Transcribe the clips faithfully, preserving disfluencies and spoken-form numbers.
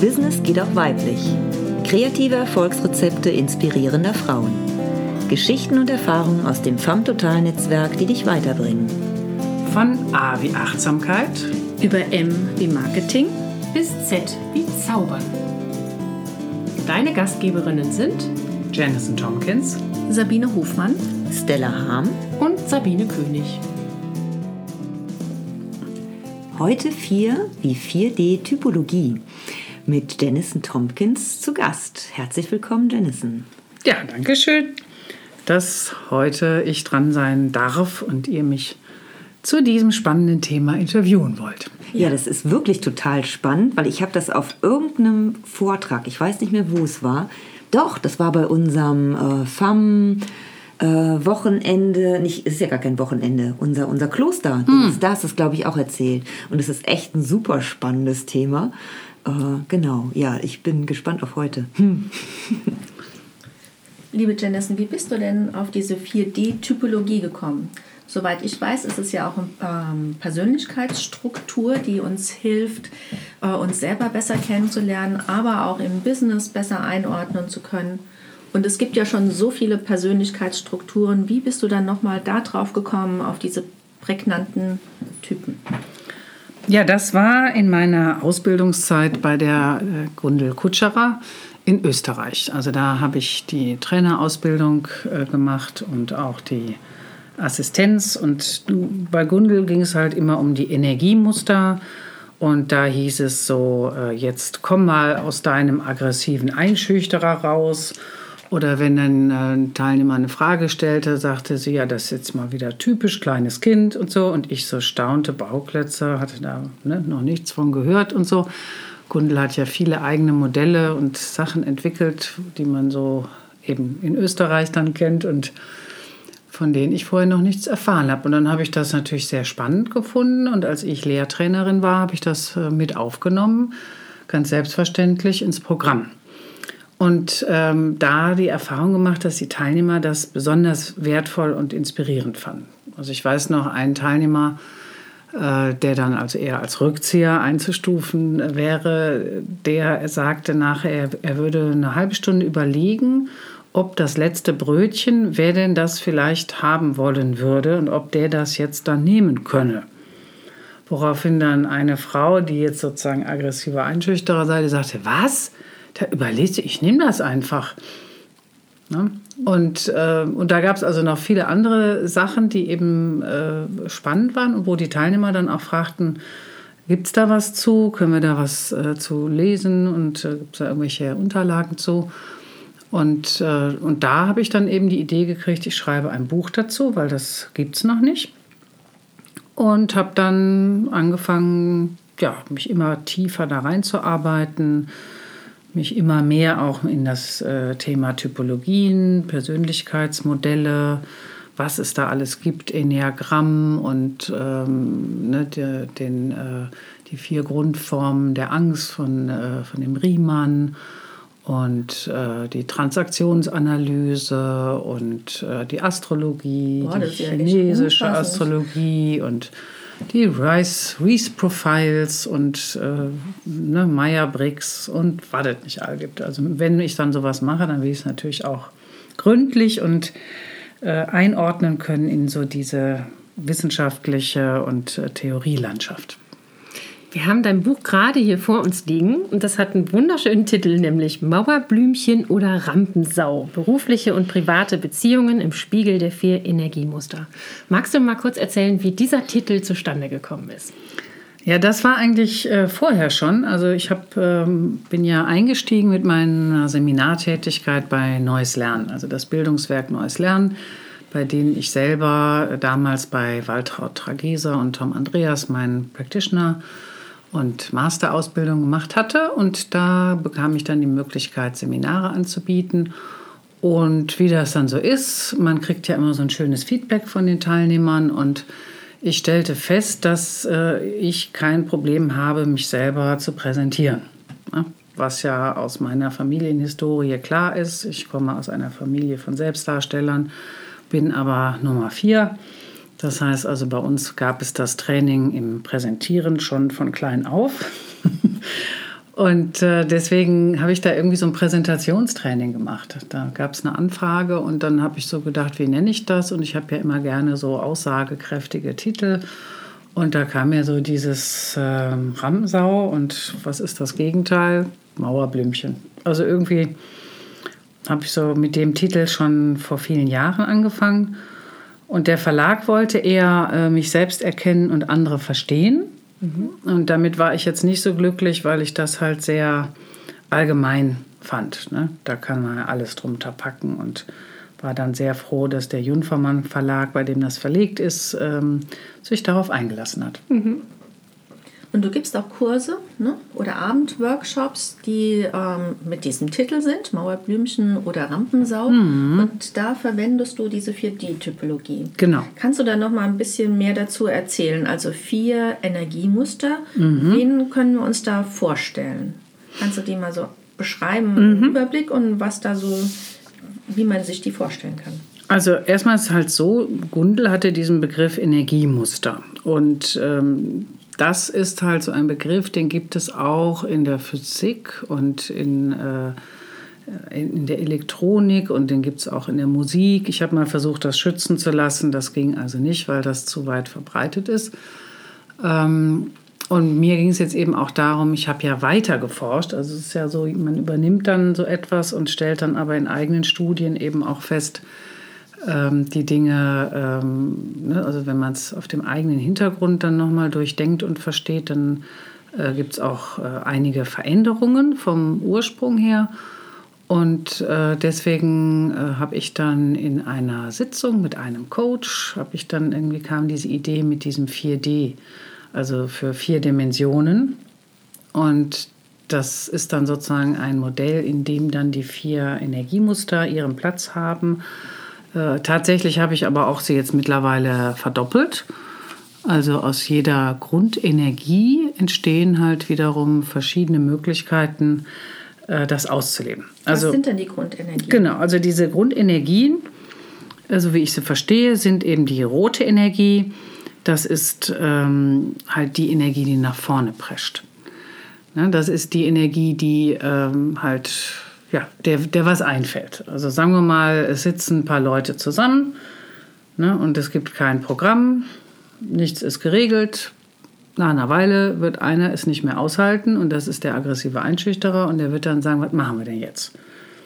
Business geht auch weiblich. Kreative Erfolgsrezepte inspirierender Frauen. Geschichten und Erfahrungen aus dem Femme-Total-Netzwerk, die dich weiterbringen. Von A wie Achtsamkeit, über M wie Marketing bis Z wie Zaubern. Deine Gastgeberinnen sind Janison Tompkins, Sabine Hofmann, Stella Harm und Sabine König. Heute vier wie vier D Typologie mit Janison Tompkins zu Gast. Herzlich willkommen, Janison. Ja, danke schön, dass heute ich dran sein darf und ihr mich zu diesem spannenden Thema interviewen wollt. Ja, das ist wirklich total spannend, weil ich habe das auf irgendeinem Vortrag, ich weiß nicht mehr, wo es war. Doch, das war bei unserem äh, Femme äh, Wochenende, nicht, ist ja gar kein Wochenende, unser, unser Kloster. Hm. Da hast du es, glaube ich, auch erzählt. Und es ist echt ein super spannendes Thema. Äh, genau, ja, ich bin gespannt auf heute. Hm. Liebe Janison, wie bist du denn auf diese vier D Typologie gekommen? Soweit ich weiß, ist es ja auch eine ähm, Persönlichkeitsstruktur, die uns hilft, äh, uns selber besser kennenzulernen, aber auch im Business besser einordnen zu können. Und es gibt ja schon so viele Persönlichkeitsstrukturen. Wie bist du dann nochmal da drauf gekommen, auf diese prägnanten Typen? Ja, das war in meiner Ausbildungszeit bei der äh, Gundel Kutscherer in Österreich. Also da habe ich die Trainerausbildung äh, gemacht und auch die Assistenz. Und bei Gundel ging es halt immer um die Energiemuster. Und da hieß es so, äh, jetzt komm mal aus deinem aggressiven Einschüchterer raus. Oder wenn dann äh, ein Teilnehmer eine Frage stellte, sagte sie, ja, das ist jetzt mal wieder typisch kleines Kind und so. Und ich so staunte, Bauklötze, hatte da ne, noch nichts von gehört und so. Gundel hat ja viele eigene Modelle und Sachen entwickelt, die man so eben in Österreich dann kennt und von denen ich vorher noch nichts erfahren habe. Und dann habe ich das natürlich sehr spannend gefunden. Und als ich Lehrtrainerin war, habe ich das mit aufgenommen, ganz selbstverständlich ins Programm. Und ähm, da die Erfahrung gemacht, dass die Teilnehmer das besonders wertvoll und inspirierend fanden. Also ich weiß noch, einen Teilnehmer, äh, der dann also eher als Rückzieher einzustufen wäre, der sagte nachher, er würde eine halbe Stunde überlegen, ob das letzte Brötchen, wer denn das vielleicht haben wollen würde und ob der das jetzt dann nehmen könne. Woraufhin dann eine Frau, die jetzt sozusagen aggressive Einschüchterer sei, die sagte, was? Da überlegte ich, ich nehme das einfach. Ja? Und, äh, und da gab es also noch viele andere Sachen, die eben äh, spannend waren und wo die Teilnehmer dann auch fragten, gibt es da was zu? Können wir da was äh, zu lesen? Und äh, gibt es da irgendwelche Unterlagen zu? Und, äh, und da habe ich dann eben die Idee gekriegt, ich schreibe ein Buch dazu, weil das gibt es noch nicht. Und habe dann angefangen, ja, mich immer tiefer da reinzuarbeiten, mich immer mehr auch in das äh, Thema Typologien, Persönlichkeitsmodelle, was es da alles gibt, Enneagramm und ähm, ne, de, den, äh, die vier Grundformen der Angst von, äh, von dem Riemann. Und äh, die Transaktionsanalyse und äh, die Astrologie, Boah, die ja chinesische Astrologie und die Rice, Reese Profiles und äh, ne, Meyer-Briggs und was es nicht all gibt. Also wenn ich dann sowas mache, dann will ich es natürlich auch gründlich und äh, einordnen können in so diese wissenschaftliche und äh, Theorielandschaft. Wir haben dein Buch gerade hier vor uns liegen und das hat einen wunderschönen Titel, nämlich Mauerblümchen oder Rampensau. Berufliche und private Beziehungen im Spiegel der vier Energiemuster. Magst du mal kurz erzählen, wie dieser Titel zustande gekommen ist? Ja, das war eigentlich äh, vorher schon. Also ich hab, ähm, bin ja eingestiegen mit meiner Seminartätigkeit bei Neues Lernen, also das Bildungswerk Neues Lernen, bei denen ich selber damals bei Waltraud Trageser und Tom Andreas meinen Practitioner und Masterausbildung gemacht hatte. Und da bekam ich dann die Möglichkeit, Seminare anzubieten. Und wie das dann so ist, man kriegt ja immer so ein schönes Feedback von den Teilnehmern. Und ich stellte fest, dass äh, ich kein Problem habe, mich selber zu präsentieren. Ja, was ja aus meiner Familienhistorie klar ist. Ich komme aus einer Familie von Selbstdarstellern, bin aber Nummer vier. Das heißt also, bei uns gab es das Training im Präsentieren schon von klein auf. Und äh, deswegen habe ich da irgendwie so ein Präsentationstraining gemacht. Da gab es eine Anfrage und dann habe ich so gedacht, wie nenne ich das? Und ich habe ja immer gerne so aussagekräftige Titel. Und da kam mir so dieses äh, Rampensau und was ist das Gegenteil? Mauerblümchen. Also irgendwie habe ich so mit dem Titel schon vor vielen Jahren angefangen. Und der Verlag wollte eher äh, mich selbst erkennen und andere verstehen. Mhm. Und damit war ich jetzt nicht so glücklich, weil ich das halt sehr allgemein fand. Ne? Da kann man ja alles drunter packen und war dann sehr froh, dass der Junfermann Verlag, bei dem das verlegt ist, ähm, sich darauf eingelassen hat. Mhm. Und du gibst auch Kurse, ne? Oder Abendworkshops, die ähm, mit diesem Titel sind, Mauerblümchen oder Rampensau. Mhm. Und da verwendest du diese vier D-Typologie. Genau. Kannst du da noch mal ein bisschen mehr dazu erzählen? Also vier Energiemuster. Mhm. Wen können wir uns da vorstellen? Kannst du die mal so beschreiben, einen mhm. Überblick und was da so, wie man sich die vorstellen kann? Also erstmal ist es halt so, Gundel hatte diesen Begriff Energiemuster. Und ähm, das ist halt so ein Begriff, den gibt es auch in der Physik und in, äh, in der Elektronik und den gibt es auch in der Musik. Ich habe mal versucht, das schützen zu lassen. Das ging also nicht, weil das zu weit verbreitet ist. Ähm, und mir ging es jetzt eben auch darum, ich habe ja weiter geforscht. Also es ist ja so, man übernimmt dann so etwas und stellt dann aber in eigenen Studien eben auch fest, die Dinge, ähm, ne, also wenn man es auf dem eigenen Hintergrund dann nochmal durchdenkt und versteht, dann äh, gibt es auch äh, einige Veränderungen vom Ursprung her. Und äh, deswegen äh, habe ich dann in einer Sitzung mit einem Coach, habe ich dann irgendwie kam diese Idee mit diesem vier D, also für vier Dimensionen. Und das ist dann sozusagen ein Modell, in dem dann die vier Energiemuster ihren Platz haben. Äh, tatsächlich habe ich aber auch sie jetzt mittlerweile verdoppelt. Also aus jeder Grundenergie entstehen halt wiederum verschiedene Möglichkeiten, äh, das auszuleben. Also, was sind denn die Grundenergien? Genau, also diese Grundenergien, also wie ich sie verstehe, sind eben die rote Energie. Das ist ähm, halt die Energie, die nach vorne prescht. Ne, das ist die Energie, die ähm, halt... Ja, der, der was einfällt. Also sagen wir mal, es sitzen ein paar Leute zusammen, ne, und es gibt kein Programm, nichts ist geregelt. Nach einer Weile wird einer es nicht mehr aushalten und das ist der aggressive Einschüchterer und der wird dann sagen, was machen wir denn jetzt?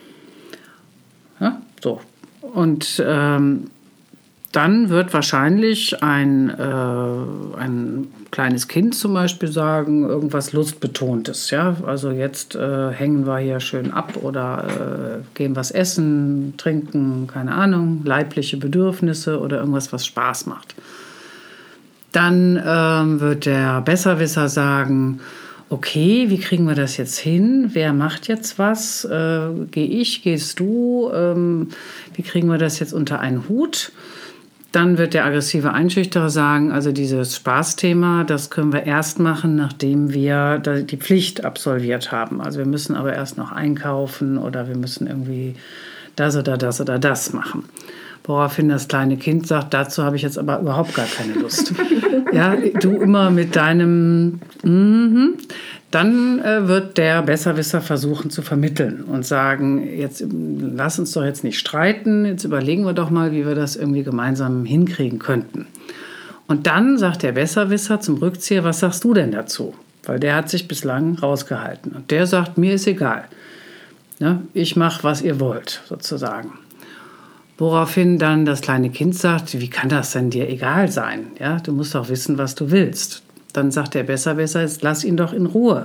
Ja, so. Und ähm, dann wird wahrscheinlich ein, äh, ein kleines Kind zum Beispiel sagen, irgendwas Lustbetontes. Ja? Also jetzt äh, hängen wir hier schön ab oder äh, gehen was essen, trinken, keine Ahnung, leibliche Bedürfnisse oder irgendwas, was Spaß macht. Dann äh, wird der Besserwisser sagen, okay, wie kriegen wir das jetzt hin? Wer macht jetzt was? Äh, Gehe ich, gehst du? Ähm, wie kriegen wir das jetzt unter einen Hut? Dann wird der aggressive Einschüchterer sagen, also dieses Spaßthema, das können wir erst machen, nachdem wir die Pflicht absolviert haben. Also wir müssen aber erst noch einkaufen oder wir müssen irgendwie das oder das oder das machen. Woraufhin das kleine Kind sagt, dazu habe ich jetzt aber überhaupt gar keine Lust. Ja, du immer mit deinem mhm. Dann äh, wird der Besserwisser versuchen zu vermitteln und sagen, jetzt lass uns doch jetzt nicht streiten, jetzt überlegen wir doch mal, wie wir das irgendwie gemeinsam hinkriegen könnten. Und dann sagt der Besserwisser zum Rückzieher, was sagst du denn dazu? Weil der hat sich bislang rausgehalten. Und der sagt, mir ist egal. Ja, ich mache, was ihr wollt, sozusagen. Woraufhin dann das kleine Kind sagt, wie kann das denn dir egal sein? Ja, du musst doch wissen, was du willst. Dann sagt der Besserwisser, jetzt lass ihn doch in Ruhe.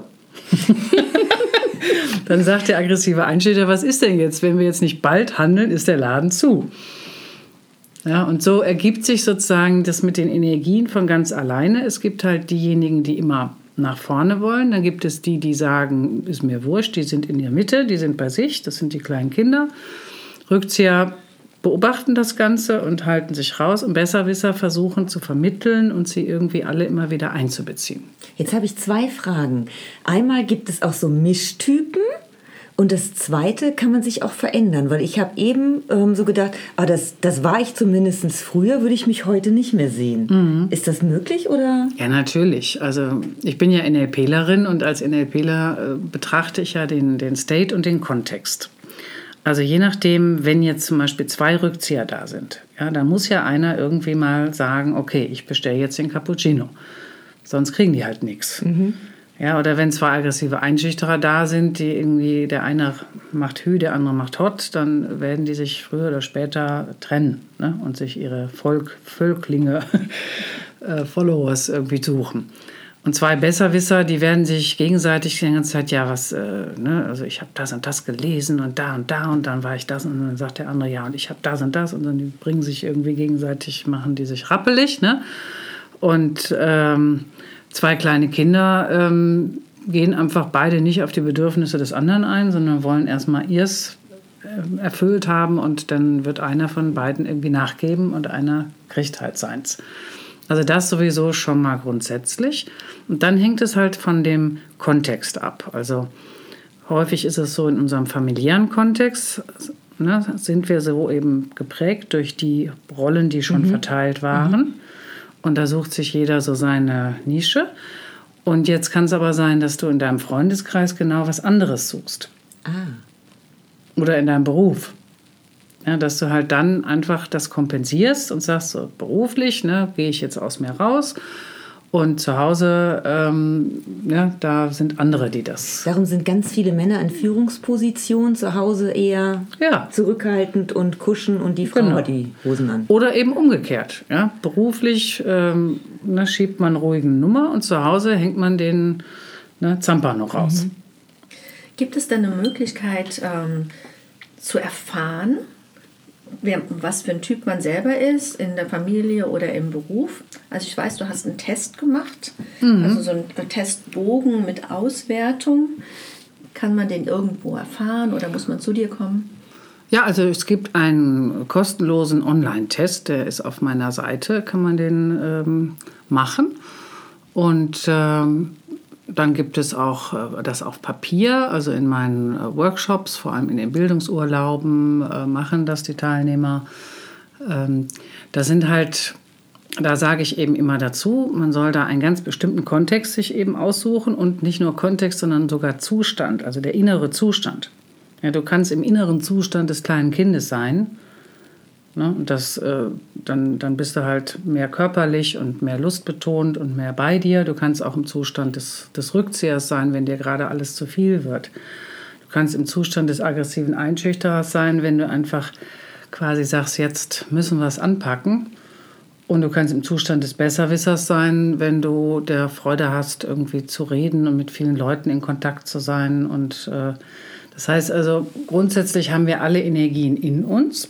Dann sagt der aggressive Einschüchter, was ist denn jetzt? Wenn wir jetzt nicht bald handeln, ist der Laden zu. Ja, und so ergibt sich sozusagen das mit den Energien von ganz alleine. Es gibt halt diejenigen, die immer nach vorne wollen. Dann gibt es die, die sagen, ist mir wurscht, die sind in der Mitte, die sind bei sich, das sind die kleinen Kinder. Rückzieher beobachten das Ganze und halten sich raus und Besserwisser versuchen zu vermitteln und sie irgendwie alle immer wieder einzubeziehen. Jetzt habe ich zwei Fragen. Einmal gibt es auch so Mischtypen Und das Zweite kann man sich auch verändern, weil ich habe eben ähm, so gedacht, ah, das, das war ich zumindest früher, würde ich mich heute nicht mehr sehen. Mhm. Ist das möglich oder? Ja, natürlich. Also ich bin ja NLPlerin und als NLPler äh, betrachte ich ja den, den State und den Kontext. Also je nachdem, wenn jetzt zum Beispiel zwei Rückzieher da sind, ja, dann muss ja einer irgendwie mal sagen, okay, ich bestelle jetzt den Cappuccino. Sonst kriegen die halt nichts. Mhm. Ja, oder wenn zwei aggressive Einschüchterer da sind, die irgendwie, der eine macht Hü, der andere macht Hot, dann werden die sich früher oder später trennen, ne, und sich ihre Volk, Völklinge, äh, Followers irgendwie suchen. Und zwei Besserwisser, die werden sich gegenseitig die ganze Zeit, ja, was, äh, ne, also ich habe das und das gelesen und da und da und dann war ich das und dann sagt der andere, ja, und ich habe das und das und dann die bringen sich irgendwie gegenseitig, machen die sich rappelig, ne? Und ähm, zwei kleine Kinder ähm, gehen einfach beide nicht auf die Bedürfnisse des anderen ein, sondern wollen erstmal ihrs äh, erfüllt haben und dann wird einer von beiden irgendwie nachgeben und einer kriegt halt seins. Also das sowieso schon mal grundsätzlich. Und dann hängt es halt von dem Kontext ab. Also häufig ist es so in unserem familiären Kontext, ne, sind wir so eben geprägt durch die Rollen, die schon mhm. verteilt waren. Mhm. Und da sucht sich jeder so seine Nische. Und jetzt kann es aber sein, dass du in deinem Freundeskreis genau was anderes suchst. Ah. Oder in deinem Beruf. Ja, dass du halt dann einfach das kompensierst und sagst, so beruflich, ne, gehe ich jetzt aus mir raus. Und zu Hause, ähm, ja, da sind andere, die das... Darum sind ganz viele Männer in Führungspositionen, zu Hause eher ja. zurückhaltend und kuschen und die Frau genau. hat die Hosen an. Oder eben umgekehrt. Ja. Beruflich ähm, ne, schiebt man ruhigen Nummer und zu Hause hängt man den ne, Zamper noch raus. Mhm. Gibt es denn eine Möglichkeit ähm, zu erfahren, wer, was für ein Typ man selber ist, in der Familie oder im Beruf? Also ich weiß, du hast einen Test gemacht, mhm. also so einen Testbogen mit Auswertung. Kann man den irgendwo erfahren oder muss man zu dir kommen? Ja, also es gibt einen kostenlosen Online-Test, der ist auf meiner Seite, kann man den ähm, machen. Und ähm, dann gibt es auch äh, das auf Papier, also in meinen äh, Workshops, vor allem in den Bildungsurlauben, äh, machen das die Teilnehmer. Ähm, da sind halt, da sage ich eben immer dazu, man soll da einen ganz bestimmten Kontext sich eben aussuchen und nicht nur Kontext, sondern sogar Zustand, also der innere Zustand. Ja, du kannst im inneren Zustand des kleinen Kindes sein. Ne? Und das, äh, dann, dann bist du halt mehr körperlich und mehr lustbetont und mehr bei dir. Du kannst auch im Zustand des, des Rückziehers sein, wenn dir gerade alles zu viel wird. Du kannst im Zustand des aggressiven Einschüchterers sein, wenn du einfach quasi sagst, jetzt müssen wir es anpacken. Und du kannst im Zustand des Besserwissers sein, wenn du der Freude hast, irgendwie zu reden und mit vielen Leuten in Kontakt zu sein. Und äh, das heißt also, grundsätzlich haben wir alle Energien in uns.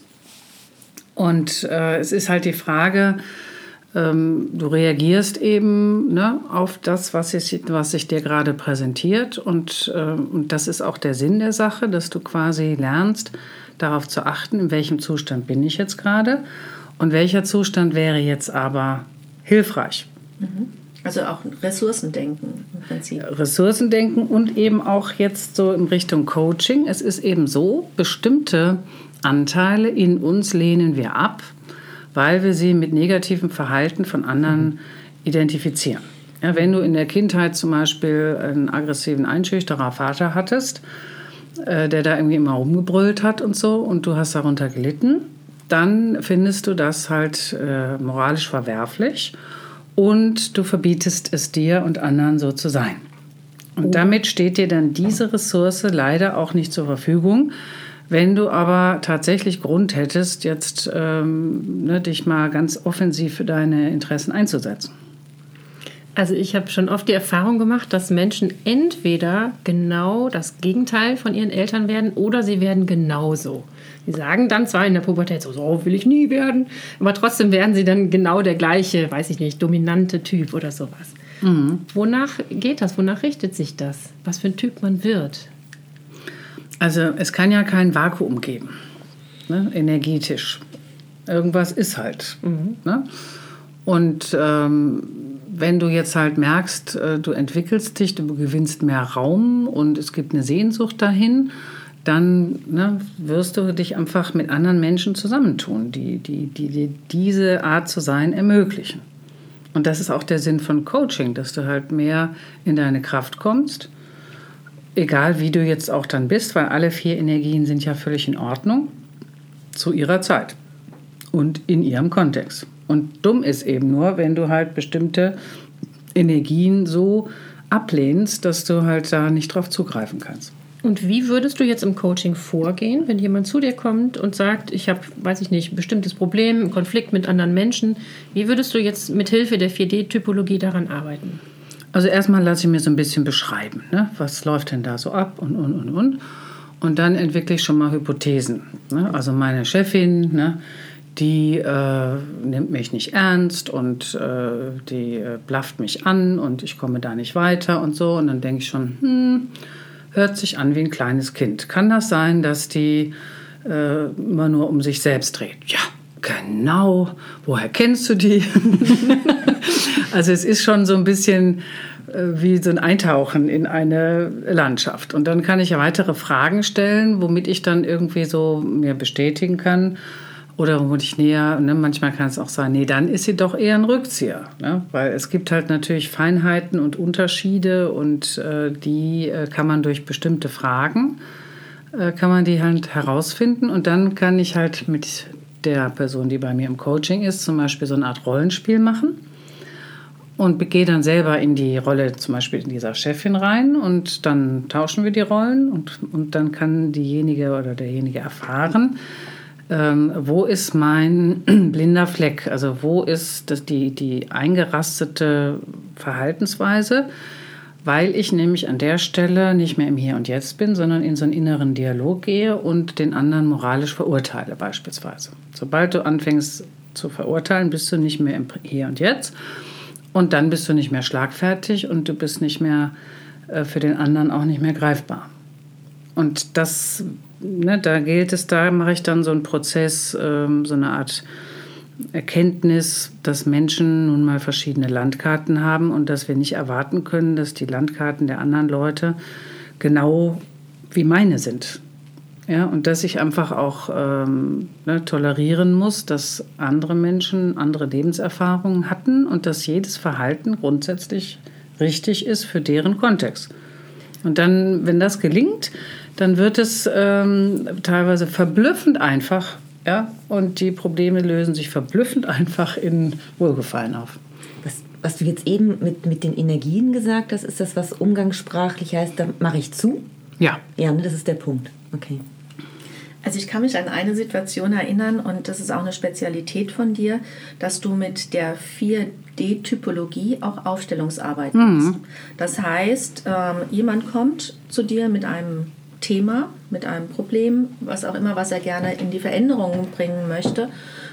Und äh, es ist halt die Frage, ähm, du reagierst eben ne, auf das, was sich, was sich dir gerade präsentiert. Und, äh, und das ist auch der Sinn der Sache, dass du quasi lernst, darauf zu achten, in welchem Zustand bin ich jetzt gerade und welcher Zustand wäre jetzt aber hilfreich. Also auch Ressourcendenken im Prinzip. Ressourcendenken und eben auch jetzt so in Richtung Coaching. Es ist eben so, bestimmte Anteile in uns lehnen wir ab, weil wir sie mit negativem Verhalten von anderen mhm. identifizieren. Ja, wenn du in der Kindheit zum Beispiel einen aggressiven Einschüchterer Vater hattest, äh, der da irgendwie immer rumgebrüllt hat und so, und du hast darunter gelitten, dann findest du das halt äh, moralisch verwerflich und du verbietest es dir und anderen so zu sein. Und oh. damit steht dir dann diese Ressource leider auch nicht zur Verfügung. Wenn du aber tatsächlich Grund hättest, jetzt ähm, ne, dich mal ganz offensiv für deine Interessen einzusetzen. Also ich habe schon oft die Erfahrung gemacht, dass Menschen entweder genau das Gegenteil von ihren Eltern werden oder sie werden genauso. Sie sagen dann zwar in der Pubertät, so, so will ich nie werden, aber trotzdem werden sie dann genau der gleiche, weiß ich nicht, dominante Typ oder sowas. Mhm. Wonach geht das? Wonach richtet sich das? Was für ein Typ man wird? Also es kann ja kein Vakuum geben, ne? Energetisch. Irgendwas ist halt. Mhm. Ne? Und ähm, wenn du jetzt halt merkst, du entwickelst dich, du gewinnst mehr Raum und es gibt eine Sehnsucht dahin, dann ne, wirst du dich einfach mit anderen Menschen zusammentun, die, die, die, die diese Art zu sein ermöglichen. Und das ist auch der Sinn von Coaching, dass du halt mehr in deine Kraft kommst, egal wie du jetzt auch dann bist, weil alle vier Energien sind ja völlig in Ordnung zu ihrer Zeit und in ihrem Kontext. Und dumm ist eben nur, wenn du halt bestimmte Energien so ablehnst, dass du halt da nicht drauf zugreifen kannst. Und wie würdest du jetzt im Coaching vorgehen, wenn jemand zu dir kommt und sagt, ich habe, weiß ich nicht, ein bestimmtes Problem, einen Konflikt mit anderen Menschen. Wie würdest du jetzt mit Hilfe der vier D-Typologie daran arbeiten? Also erstmal lasse ich mir so ein bisschen beschreiben, ne? Was läuft denn da so ab und, und, und, und. Und dann entwickle ich schon mal Hypothesen. Ne? Also meine Chefin, ne? die äh, nimmt mich nicht ernst und äh, die äh, blafft mich an und ich komme da nicht weiter und so. Und dann denke ich schon, hm, hört sich an wie ein kleines Kind. Kann das sein, dass die äh, immer nur um sich selbst dreht? Ja, genau. Woher kennst du die? Also es ist schon so ein bisschen äh, wie so ein Eintauchen in eine Landschaft. Und dann kann ich ja weitere Fragen stellen, womit ich dann irgendwie so mir bestätigen kann, oder wo ich näher, ne, manchmal kann es auch sein, nee, dann ist sie doch eher ein Rückzieher. Ne? Weil es gibt halt natürlich Feinheiten und Unterschiede und äh, die äh, kann man durch bestimmte Fragen, äh, kann man die halt herausfinden. Und dann kann ich halt mit der Person, die bei mir im Coaching ist, zum Beispiel so eine Art Rollenspiel machen und gehe dann selber in die Rolle zum Beispiel in dieser Chefin rein und dann tauschen wir die Rollen und, und dann kann diejenige oder derjenige erfahren, Ähm, wo ist mein blinder Fleck? Also wo ist das die, die eingerastete Verhaltensweise? Weil ich nämlich an der Stelle nicht mehr im Hier und Jetzt bin, sondern in so einen inneren Dialog gehe und den anderen moralisch verurteile beispielsweise. Sobald du anfängst zu verurteilen, bist du nicht mehr im Hier und Jetzt und dann bist du nicht mehr schlagfertig und du bist nicht mehr äh, für den anderen auch nicht mehr greifbar. Und das, ne, da gilt es, da mache ich dann so einen Prozess, ähm, so eine Art Erkenntnis, dass Menschen nun mal verschiedene Landkarten haben und dass wir nicht erwarten können, dass die Landkarten der anderen Leute genau wie meine sind. Ja, und dass ich einfach auch ähm, ne, tolerieren muss, dass andere Menschen andere Lebenserfahrungen hatten und dass jedes Verhalten grundsätzlich richtig ist für deren Kontext. Und dann, wenn das gelingt, dann wird es ähm, teilweise verblüffend einfach, ja, und die Probleme lösen sich verblüffend einfach in Wohlgefallen auf. Was, was du jetzt eben mit, mit den Energien gesagt hast, ist das, was umgangssprachlich heißt, da mache ich zu? Ja. Ja, ne, das ist der Punkt. Okay. Also ich kann mich an eine Situation erinnern und das ist auch eine Spezialität von dir, dass du mit der vier D-Typologie auch Aufstellungsarbeit machst. Mhm. Das heißt, ähm, jemand kommt zu dir mit einem Thema, mit einem Problem, was auch immer, was er gerne in die Veränderung bringen möchte.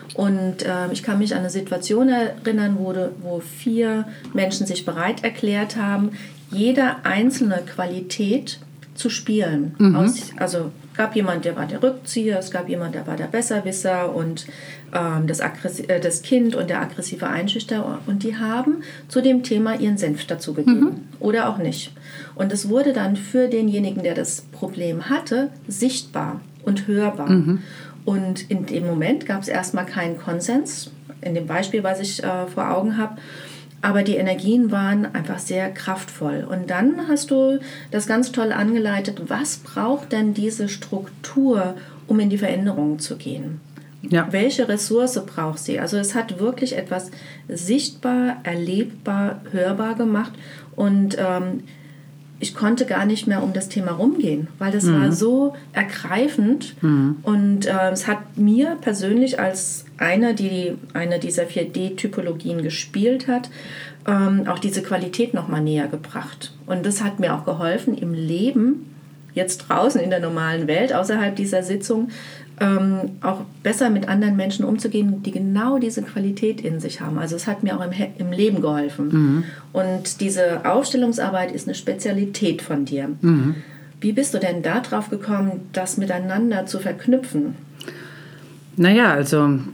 Und äh, ich kann mich an eine Situation erinnern, wo, de, wo vier Menschen sich bereit erklärt haben, jede einzelne Qualität zu spielen. Mhm. Aus, also es gab jemand, der war der Rückzieher, es gab jemand, der war der Besserwisser und ähm, das, Aggressi- äh, das Kind und der aggressive Einschüchter. Und die haben zu dem Thema ihren Senf dazugegeben. Mhm. Oder auch nicht. Und es wurde dann für denjenigen, der das Problem hatte, sichtbar und hörbar. Mhm. Und in dem Moment gab es erstmal keinen Konsens, in dem Beispiel, was ich äh, vor Augen habe. Aber die Energien waren einfach sehr kraftvoll. Und dann hast du das ganz toll angeleitet. Was braucht denn diese Struktur, um in die Veränderung zu gehen? Ja. Welche Ressource braucht sie? Also es hat wirklich etwas sichtbar, erlebbar, hörbar gemacht. Und ähm, ich konnte gar nicht mehr um das Thema rumgehen, weil das mhm. war so ergreifend. Mhm. Und äh, es hat mir persönlich als eine, die eine dieser vier D-Typologien gespielt hat, ähm, auch diese Qualität noch mal näher gebracht. Und das hat mir auch geholfen, im Leben, jetzt draußen in der normalen Welt, außerhalb dieser Sitzung, ähm, auch besser mit anderen Menschen umzugehen, die genau diese Qualität in sich haben. Also es hat mir auch im, im Leben geholfen. Mhm. Und diese Aufstellungsarbeit ist eine Spezialität von dir. Mhm. Wie bist du denn da drauf gekommen, das miteinander zu verknüpfen? Naja, also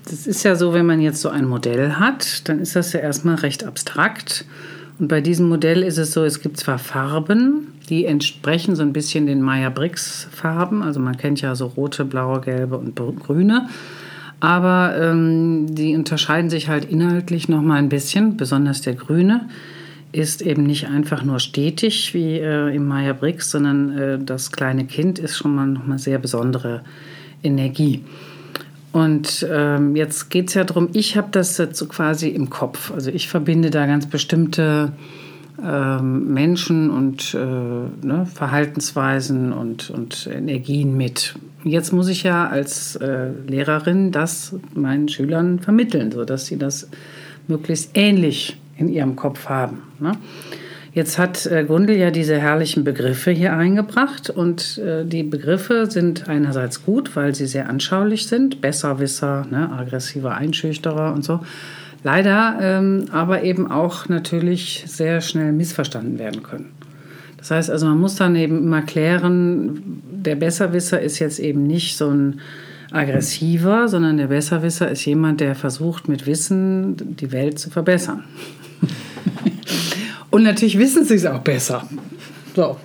das ist ja so, wenn man jetzt so ein Modell hat, dann ist das ja erstmal recht abstrakt. Und bei diesem Modell ist es so, es gibt zwar Farben, die entsprechen so ein bisschen den Myers-Briggs-Farben. Also man kennt ja so rote, blaue, gelbe und grüne. Aber ähm, die unterscheiden sich halt inhaltlich noch mal ein bisschen. Besonders der grüne ist eben nicht einfach nur stetig wie äh, im Myers-Briggs, sondern äh, das kleine Kind ist schon mal noch mal sehr besondere Energie. Und ähm, jetzt geht es ja darum, ich habe das jetzt so quasi im Kopf. Also ich verbinde da ganz bestimmte ähm, Menschen und äh, ne, Verhaltensweisen und, und Energien mit. Jetzt muss ich ja als äh, Lehrerin das meinen Schülern vermitteln, sodass sie das möglichst ähnlich in ihrem Kopf haben. Ne? Jetzt hat äh, Gundel ja diese herrlichen Begriffe hier eingebracht und äh, die Begriffe sind einerseits gut, weil sie sehr anschaulich sind, Besserwisser, ne, aggressiver Einschüchterer und so. Leider ähm, aber eben auch natürlich sehr schnell missverstanden werden können. Das heißt also, man muss dann eben immer klären, der Besserwisser ist jetzt eben nicht so ein aggressiver, sondern der Besserwisser ist jemand, der versucht mit Wissen die Welt zu verbessern. Und natürlich wissen sie es auch besser. So.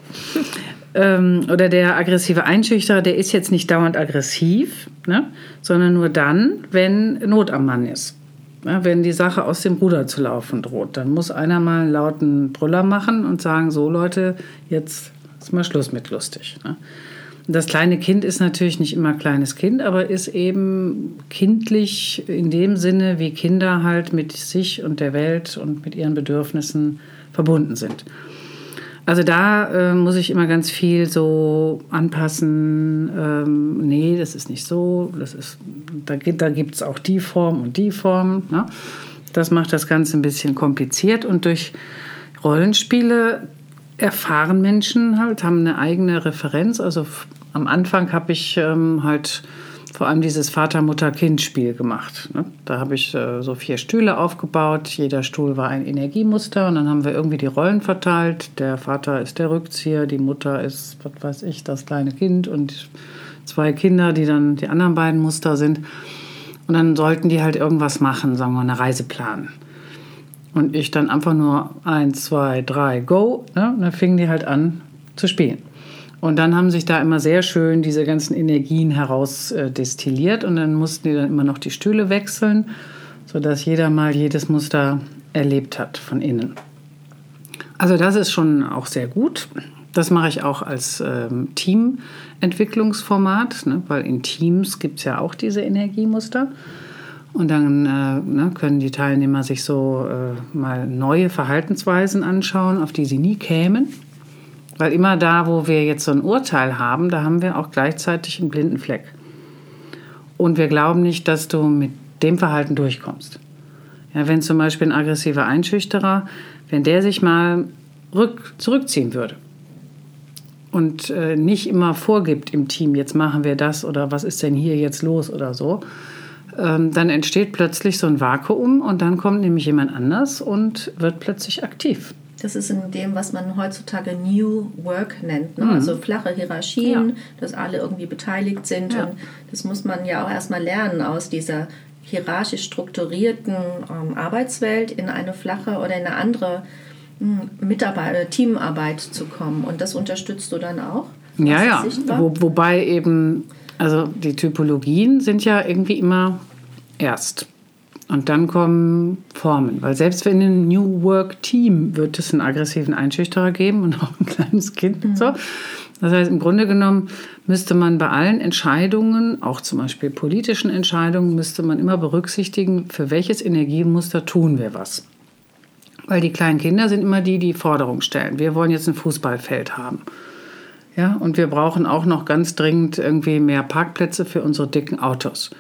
Ähm, oder der aggressive Einschüchterer, der ist jetzt nicht dauernd aggressiv, ne, sondern nur dann, wenn Not am Mann ist. Ja, wenn die Sache aus dem Ruder zu laufen droht, dann muss einer mal einen lauten Brüller machen und sagen, so Leute, jetzt ist mal Schluss mit lustig. Ne? Das kleine Kind ist natürlich nicht immer kleines Kind, aber ist eben kindlich in dem Sinne, wie Kinder halt mit sich und der Welt und mit ihren Bedürfnissen verbunden sind. Also da äh, muss ich immer ganz viel so anpassen. Ähm, nee, das ist nicht so. Das ist, da da gibt es auch die Form und die Form. Ne? Das macht das Ganze ein bisschen kompliziert. Und durch Rollenspiele erfahren Menschen halt, haben eine eigene Referenz. Also f- am Anfang habe ich ähm, halt vor allem dieses Vater-Mutter-Kind-Spiel gemacht. Ne? Da habe ich äh, so vier Stühle aufgebaut. Jeder Stuhl war ein Energiemuster. Und dann haben wir irgendwie die Rollen verteilt. Der Vater ist der Rückzieher, die Mutter ist, was weiß ich, das kleine Kind. Und zwei Kinder, die dann die anderen beiden Muster sind. Und dann sollten die halt irgendwas machen, sagen wir, eine Reise planen. Und ich dann einfach nur eins, zwei, drei, go. Ne? Und dann fingen die halt an zu spielen. Und dann haben sich da immer sehr schön diese ganzen Energien herausdestilliert. Und dann mussten die dann immer noch die Stühle wechseln, sodass jeder mal jedes Muster erlebt hat von innen. Also das ist schon auch sehr gut. Das mache ich auch als ähm, Teamentwicklungsformat, ne? Weil in Teams gibt es ja auch diese Energiemuster. Und dann äh, ne, können die Teilnehmer sich so äh, mal neue Verhaltensweisen anschauen, auf die sie nie kämen. Weil immer da, wo wir jetzt so ein Urteil haben, da haben wir auch gleichzeitig einen blinden Fleck. Und wir glauben nicht, dass du mit dem Verhalten durchkommst. Ja, wenn zum Beispiel ein aggressiver Einschüchterer, wenn der sich mal rück, zurückziehen würde und äh, nicht immer vorgibt im Team, jetzt machen wir das oder was ist denn hier jetzt los oder so, ähm, dann entsteht plötzlich so ein Vakuum und dann kommt nämlich jemand anders und wird plötzlich aktiv. Das ist in dem, was man heutzutage New Work nennt. Ne? Mhm. Also flache Hierarchien, Ja. dass alle irgendwie beteiligt sind. Ja. Und das muss man ja auch erstmal lernen, aus dieser hierarchisch strukturierten ähm, Arbeitswelt in eine flache oder in eine andere mh, Mitarbeit- Teamarbeit zu kommen. Und das unterstützt du dann auch? Ja, ja. Sichtbar? Wo, wobei eben, also die Typologien sind ja irgendwie immer erst. Und dann kommen Formen. Weil selbst wenn in einem New Work Team wird es einen aggressiven Einschüchterer geben und auch ein kleines Kind und so. Das heißt, im Grunde genommen müsste man bei allen Entscheidungen, auch zum Beispiel politischen Entscheidungen, müsste man immer berücksichtigen, für welches Energiemuster tun wir was. Weil die kleinen Kinder sind immer die, die Forderungen stellen. Wir wollen jetzt ein Fußballfeld haben. Ja, und wir brauchen auch noch ganz dringend irgendwie mehr Parkplätze für unsere dicken Autos.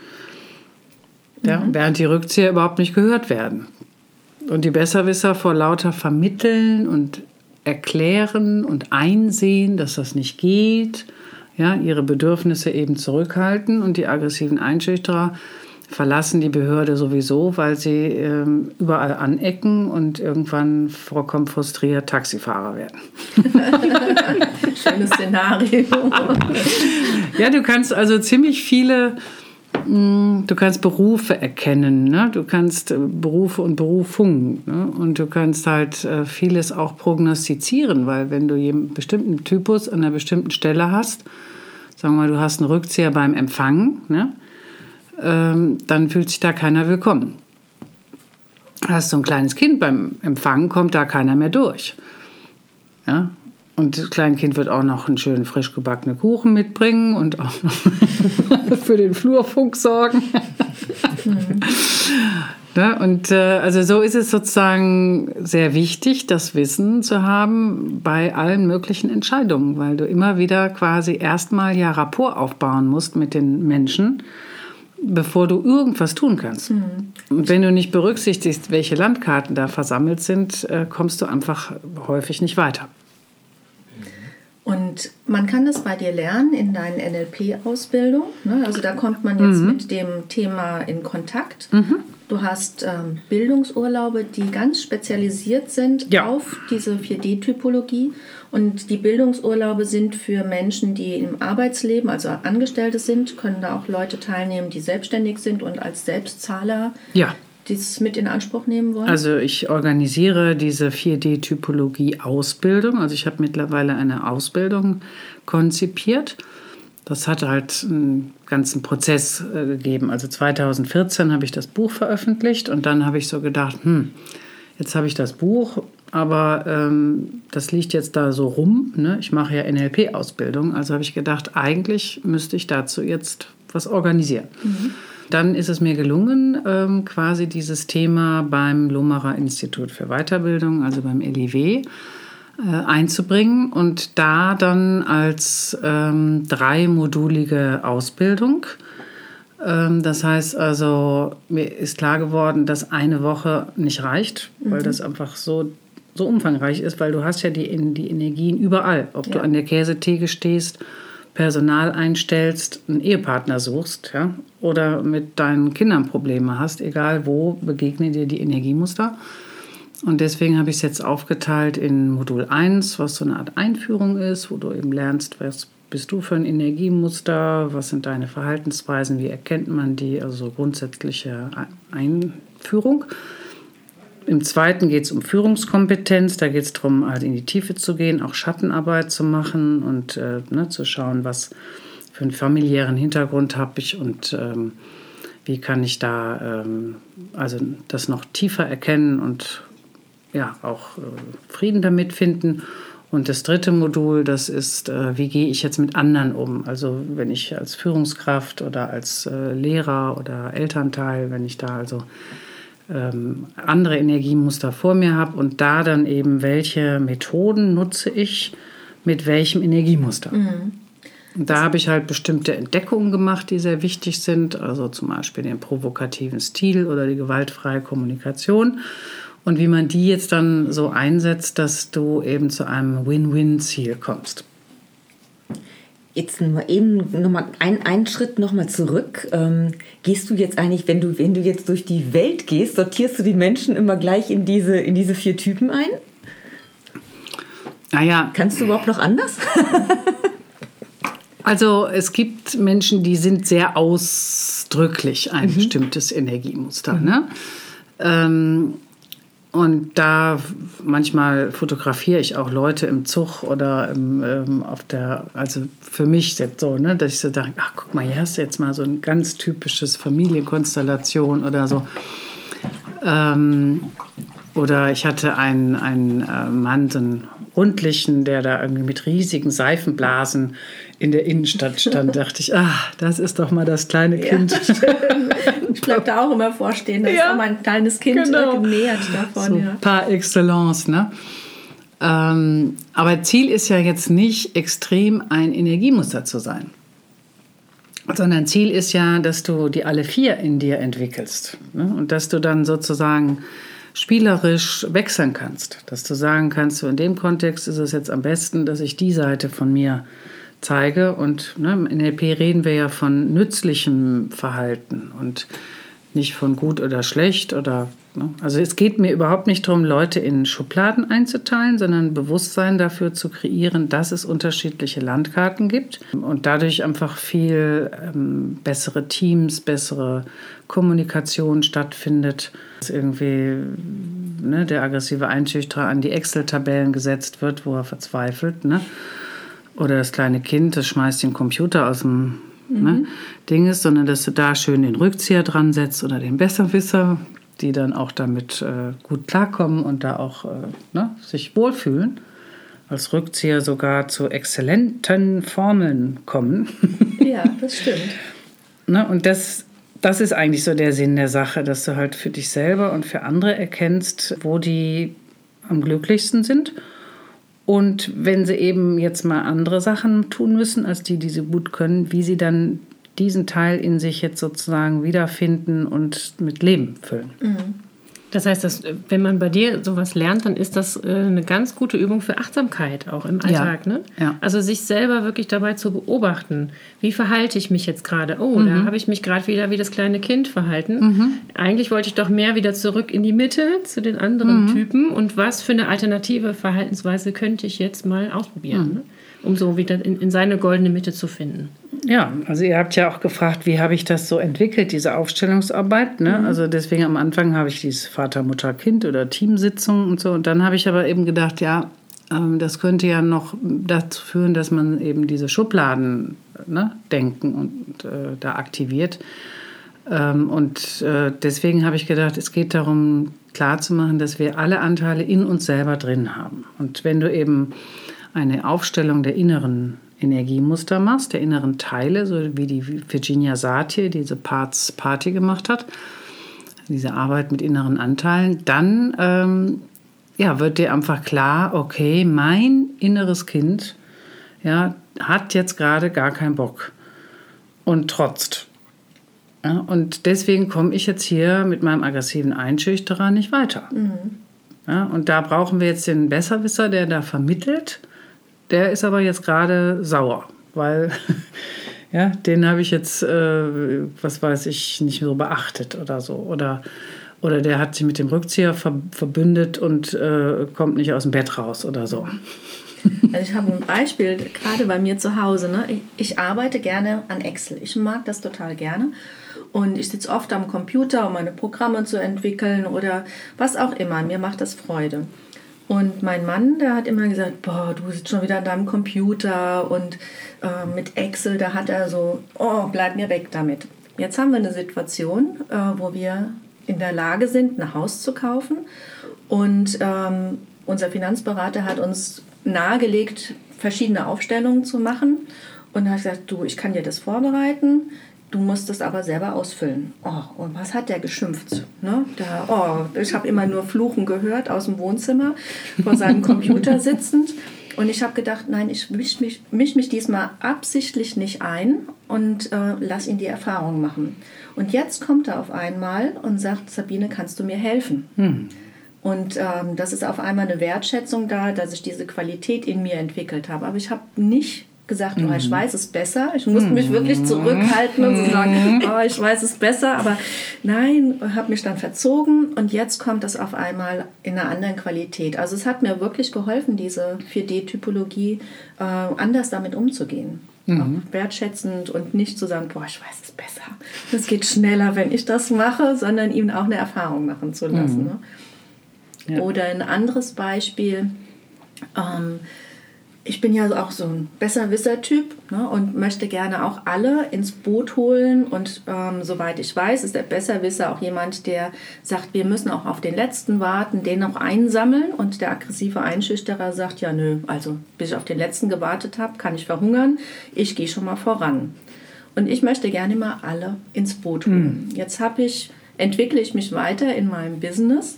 Ja, mhm. Während die Rückzieher überhaupt nicht gehört werden. Und die Besserwisser vor lauter Vermitteln und Erklären und Einsehen, dass das nicht geht, ja, ihre Bedürfnisse eben zurückhalten. Und die aggressiven Einschüchterer verlassen die Behörde sowieso, weil sie ähm, überall anecken und irgendwann vollkommen frustriert Taxifahrer werden. Schönes Szenario. Ja, du kannst also ziemlich viele Du kannst Berufe erkennen, ne? Du kannst Berufe und Berufungen, ne? Und du kannst halt vieles auch prognostizieren, weil wenn du einen bestimmten Typus an einer bestimmten Stelle hast, sagen wir mal, du hast einen Rückzieher beim Empfang, ne? ähm, dann fühlt sich da keiner willkommen. Hast du ein kleines Kind beim Empfang, kommt da keiner mehr durch. Ja? Und das kleine Kind wird auch noch einen schönen frisch gebackenen Kuchen mitbringen und auch noch für den Flurfunk sorgen. Ja, und äh, also so ist es sozusagen sehr wichtig, das Wissen zu haben bei allen möglichen Entscheidungen, weil du immer wieder quasi erstmal ja Rapport aufbauen musst mit den Menschen, bevor du irgendwas tun kannst. Mhm. Und wenn du nicht berücksichtigst, welche Landkarten da versammelt sind, äh, kommst du einfach häufig nicht weiter. Und man kann das bei dir lernen in deinen N L P-Ausbildung. Ne? Also da kommt man jetzt mhm. mit dem Thema in Kontakt. Mhm. Du hast ähm, Bildungsurlaube, die ganz spezialisiert sind ja. auf diese vier D Typologie. Und die Bildungsurlaube sind für Menschen, die im Arbeitsleben, also Angestellte sind, können da auch Leute teilnehmen, die selbstständig sind und als Selbstzahler ja. dies mit in Anspruch nehmen wollen? Also ich organisiere diese vier D Typologie Ausbildung. Also ich habe mittlerweile eine Ausbildung konzipiert. Das hat halt einen ganzen Prozess äh, gegeben. Also zweitausendvierzehn habe ich das Buch veröffentlicht und dann habe ich so gedacht, hm, jetzt habe ich das Buch, aber ähm, das liegt jetzt da so rum. Ne? Ich mache ja N L P-Ausbildung, also habe ich gedacht, eigentlich müsste ich dazu jetzt was organisieren. Mhm. Dann ist es mir gelungen, ähm, quasi dieses Thema beim Lohmacher Institut für Weiterbildung, also beim L I W, einzubringen und da dann als ähm, dreimodulige Ausbildung. Ähm, das heißt also, mir ist klar geworden, dass eine Woche nicht reicht, mhm. weil das einfach so, so umfangreich ist, weil du hast ja die, die Energien überall. Ob ja. du an der Käsetheke stehst, Personal einstellst, einen Ehepartner suchst, ja, oder mit deinen Kindern Probleme hast, egal wo, begegnen dir die Energiemuster. Und deswegen habe ich es jetzt aufgeteilt in Modul eins, was so eine Art Einführung ist, wo du eben lernst, was bist du für ein Energiemuster, was sind deine Verhaltensweisen, wie erkennt man die, also grundsätzliche Einführung. Im zweiten geht es um Führungskompetenz, da geht es darum, halt in die Tiefe zu gehen, auch Schattenarbeit zu machen und äh, ne, zu schauen, was für einen familiären Hintergrund habe ich und ähm, wie kann ich da ähm, also das noch tiefer erkennen und ja, auch äh, Frieden damit finden. Und das dritte Modul, das ist, äh, wie gehe ich jetzt mit anderen um? Also wenn ich als Führungskraft oder als äh, Lehrer oder Elternteil, wenn ich da also ähm, andere Energiemuster vor mir habe und da dann eben, welche Methoden nutze ich mit welchem Energiemuster? Mhm. Und da habe ich halt bestimmte Entdeckungen gemacht, die sehr wichtig sind, also zum Beispiel den provokativen Stil oder die gewaltfreie Kommunikation. Und wie man die jetzt dann so einsetzt, dass du eben zu einem Win-Win-Ziel kommst. Jetzt noch eben noch mal ein, einen Schritt noch mal zurück. Ähm, gehst du jetzt eigentlich, wenn du, wenn du jetzt durch die Welt gehst, sortierst du die Menschen immer gleich in diese, in diese vier Typen ein? Naja. Kannst du überhaupt noch anders? Also es gibt Menschen, die sind sehr ausdrücklich ein mhm. bestimmtes Energiemuster. Mhm. Ne? Ähm, Und da manchmal fotografiere ich auch Leute im Zug oder im, ähm, auf der, also für mich jetzt so, ne, dass ich so denke, ach guck mal, hier hast du jetzt mal so ein ganz typisches Familienkonstellation oder so. Ähm, oder ich hatte einen, einen äh, Mann, so einen rundlichen, der da irgendwie mit riesigen Seifenblasen in der Innenstadt stand, dachte ich, ah, das ist doch mal das kleine Kind. Ja, ich bleib da auch immer vorstehen, das ja, ist auch mein kleines Kind genau. genähert davon. So ja. par excellence, ne? Ähm, aber Ziel ist ja jetzt nicht extrem ein Energiemuster zu sein, sondern Ziel ist ja, dass du die alle vier in dir entwickelst, ne? Und dass du dann sozusagen spielerisch wechseln kannst, dass du sagen kannst, so in dem Kontext ist es jetzt am besten, dass ich die Seite von mir zeige und ne, im N L P reden wir ja von nützlichem Verhalten und nicht von gut oder schlecht oder Also es geht mir überhaupt nicht darum, Leute in Schubladen einzuteilen, sondern Bewusstsein dafür zu kreieren, dass es unterschiedliche Landkarten gibt und dadurch einfach viel ähm, bessere Teams, bessere Kommunikation stattfindet. Dass irgendwie ne, der aggressive Einschüchterer an die Excel-Tabellen gesetzt wird, wo er verzweifelt. Ne? Oder das kleine Kind, das schmeißt den Computer aus dem mhm. ne, Ding ist, sondern dass du da schön den Rückzieher dran setzt oder den Besserwisser, die dann auch damit äh, gut klarkommen und da auch äh, ne, sich wohlfühlen, als Rückzieher sogar zu exzellenten Formeln kommen. Ja, das stimmt. Ne, und das, das ist eigentlich so der Sinn der Sache, dass du halt für dich selber und für andere erkennst, wo die am glücklichsten sind. Und wenn sie eben jetzt mal andere Sachen tun müssen, als die, die sie gut können, wie sie dann diesen Teil in sich jetzt sozusagen wiederfinden und mit Leben füllen. Mhm. Das heißt, dass, wenn man bei dir sowas lernt, dann ist das eine ganz gute Übung für Achtsamkeit auch im Alltag. Ja. Ne? Ja. Also sich selber wirklich dabei zu beobachten. Wie verhalte ich mich jetzt gerade? Oh, mhm. da habe ich mich gerade wieder wie das kleine Kind verhalten. Mhm. Eigentlich wollte ich doch mehr wieder zurück in die Mitte zu den anderen mhm. Typen. Und was für eine alternative Verhaltensweise könnte ich jetzt mal ausprobieren, mhm. ne? um so wieder in, in seine goldene Mitte zu finden. Ja, also ihr habt ja auch gefragt, wie habe ich das so entwickelt, diese Aufstellungsarbeit. Ne? Mhm. Also deswegen am Anfang habe ich dieses Vater, Mutter, Kind oder Teamsitzungen und so. Und dann habe ich aber eben gedacht, ja, ähm, das könnte ja noch dazu führen, dass man eben diese Schubladen ne, denken und äh, da aktiviert. Ähm, und äh, deswegen habe ich gedacht, es geht darum, klarzumachen, dass wir alle Anteile in uns selber drin haben. Und wenn du eben eine Aufstellung der inneren Energiemuster machst, der inneren Teile, so wie die Virginia Satir diese Parts Party gemacht hat, diese Arbeit mit inneren Anteilen, dann ähm, ja, wird dir einfach klar, okay, mein inneres Kind ja, hat jetzt gerade gar keinen Bock und trotzt. Ja, und deswegen komme ich jetzt hier mit meinem aggressiven Einschüchterer nicht weiter. Mhm. Ja, und da brauchen wir jetzt den Besserwisser, der da vermittelt. Der ist aber jetzt gerade sauer, weil ja, den habe ich jetzt, äh, was weiß ich, nicht so beachtet oder so. Oder, oder der hat sich mit dem Rückzieher ver- verbündet und äh, kommt nicht aus dem Bett raus oder so. Also ich habe ein Beispiel, gerade bei mir zu Hause. Ne? Ich, ich arbeite gerne an Excel. Ich mag das total gerne. Und ich sitze oft am Computer, um meine Programme zu entwickeln oder was auch immer. Mir macht das Freude. Und mein Mann, der hat immer gesagt, boah, du sitzt schon wieder an deinem Computer und äh, mit Excel, da hat er so, oh, bleib mir weg damit. Jetzt haben wir eine Situation, äh, wo wir in der Lage sind, ein Haus zu kaufen. Und ähm, unser Finanzberater hat uns nahegelegt, verschiedene Aufstellungen zu machen. Und er hat gesagt, du, ich kann dir das vorbereiten. Du musst es aber selber ausfüllen. Oh, und was hat der geschimpft? Ne? Da, oh, ich habe immer nur Fluchen gehört aus dem Wohnzimmer, vor seinem Computer sitzend. Und ich habe gedacht, nein, ich misch mich, misch mich diesmal absichtlich nicht ein und äh, lass ihn die Erfahrung machen. Und jetzt kommt er auf einmal und sagt, Sabine, kannst du mir helfen? Hm. Und ähm, das ist auf einmal eine Wertschätzung da, dass ich diese Qualität in mir entwickelt habe. Aber ich habe nicht gesagt, oh, ich weiß es besser. Ich musste mich wirklich zurückhalten und so sagen, oh, ich weiß es besser. Aber nein, habe mich dann verzogen und jetzt kommt das auf einmal in einer anderen Qualität. Also es hat mir wirklich geholfen, diese vier D-Typologie äh, anders damit umzugehen. Mhm. Auch wertschätzend und nicht zu sagen, boah, ich weiß es besser. Es geht schneller, wenn ich das mache, sondern ihm auch eine Erfahrung machen zu lassen. Mhm. Ne? Ja. Oder ein anderes Beispiel, ähm, ich bin ja auch so ein Besserwisser-Typ, ne, und möchte gerne auch alle ins Boot holen. Und ähm, soweit ich weiß, ist der Besserwisser auch jemand, der sagt, wir müssen auch auf den Letzten warten, den auch einsammeln. Und der aggressive Einschüchterer sagt, ja nö, also bis ich auf den Letzten gewartet habe, kann ich verhungern. Ich gehe schon mal voran. Und ich möchte gerne mal alle ins Boot holen. Mhm. Jetzt habe ich, entwickle ich mich weiter in meinem Business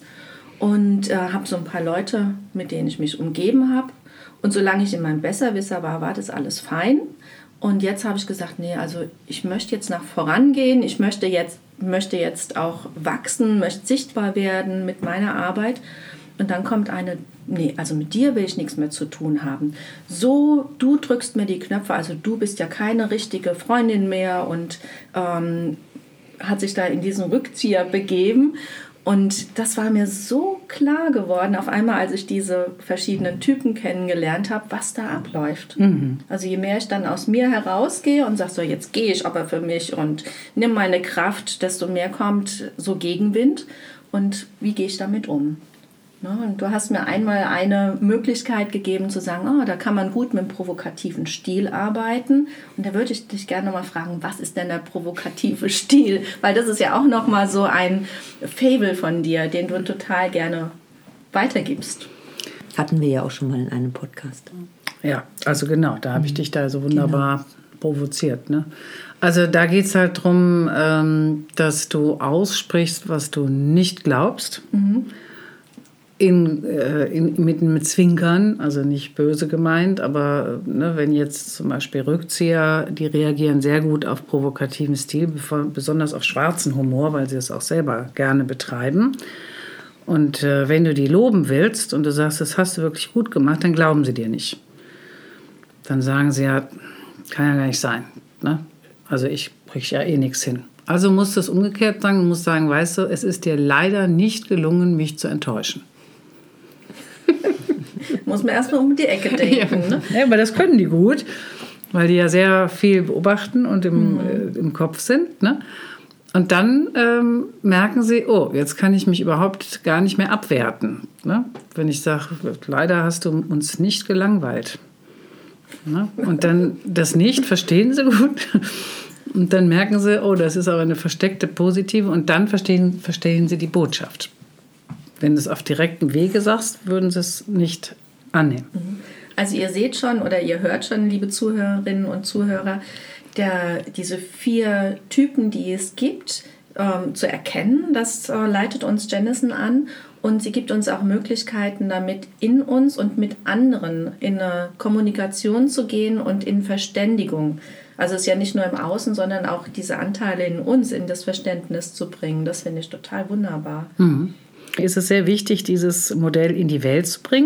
und äh, habe so ein paar Leute, mit denen ich mich umgeben habe. Und solange ich in meinem Besserwisser war, war das alles fein. Und jetzt habe ich gesagt, nee, also ich möchte jetzt nach vorangehen. Ich möchte jetzt, möchte jetzt auch wachsen, möchte sichtbar werden mit meiner Arbeit. Und dann kommt eine, nee, also mit dir will ich nichts mehr zu tun haben. So, du drückst mir die Knöpfe, also du bist ja keine richtige Freundin mehr und ähm, hat sich da in diesen Rückzieher begeben. Und das war mir so klar geworden, auf einmal, als ich diese verschiedenen Typen kennengelernt habe, was da abläuft. Mhm. Also je mehr ich dann aus mir herausgehe und sage, so jetzt gehe ich aber für mich und nimm meine Kraft, desto mehr kommt so Gegenwind. Und wie gehe ich damit um? Und du hast mir einmal eine Möglichkeit gegeben zu sagen, oh, da kann man gut mit dem provokativen Stil arbeiten. Und da würde ich dich gerne mal fragen, was ist denn der provokative Stil? Weil das ist ja auch nochmal so ein Faible von dir, den du total gerne weitergibst. Hatten wir ja auch schon mal in einem Podcast. Ja, also genau, da habe ich dich da so wunderbar genau. provoziert. Ne? Also da geht es halt darum, ähm, dass du aussprichst, was du nicht glaubst. Mhm. In, äh, in, mit, mit Zwinkern, also nicht böse gemeint, aber ne, wenn jetzt zum Beispiel Rückzieher, die reagieren sehr gut auf provokativen Stil, besonders auf schwarzen Humor, weil sie es auch selber gerne betreiben. Und äh, wenn du die loben willst und du sagst, das hast du wirklich gut gemacht, dann glauben sie dir nicht. Dann sagen sie ja, kann ja gar nicht sein. Ne? Also ich kriege ja eh nichts hin. Also musst du es umgekehrt sagen, du musst sagen, weißt du, es ist dir leider nicht gelungen, mich zu enttäuschen. Muss man erstmal um die Ecke denken. Ja. Ne? Ja, aber das können die gut, weil die ja sehr viel beobachten und im, mhm. äh, im Kopf sind. Ne? Und dann ähm, merken sie, oh, jetzt kann ich mich überhaupt gar nicht mehr abwerten. Ne? Wenn ich sage, leider hast du uns nicht gelangweilt. Ne? Und dann das nicht verstehen sie gut. Und dann merken sie, oh, das ist aber eine versteckte Positive. Und dann verstehen, verstehen sie die Botschaft. Wenn du es auf direktem Wege sagst, würden sie es nicht annehmen. Also ihr seht schon oder ihr hört schon, liebe Zuhörerinnen und Zuhörer, der, diese vier Typen, die es gibt, ähm, zu erkennen, das äh, leitet uns Jennison an. Und sie gibt uns auch Möglichkeiten, damit in uns und mit anderen in eine Kommunikation zu gehen und in Verständigung. Also es ist ja nicht nur im Außen, sondern auch diese Anteile in uns in das Verständnis zu bringen. Das finde ich total wunderbar. Mhm. Ist es sehr wichtig, dieses Modell in die Welt zu bringen.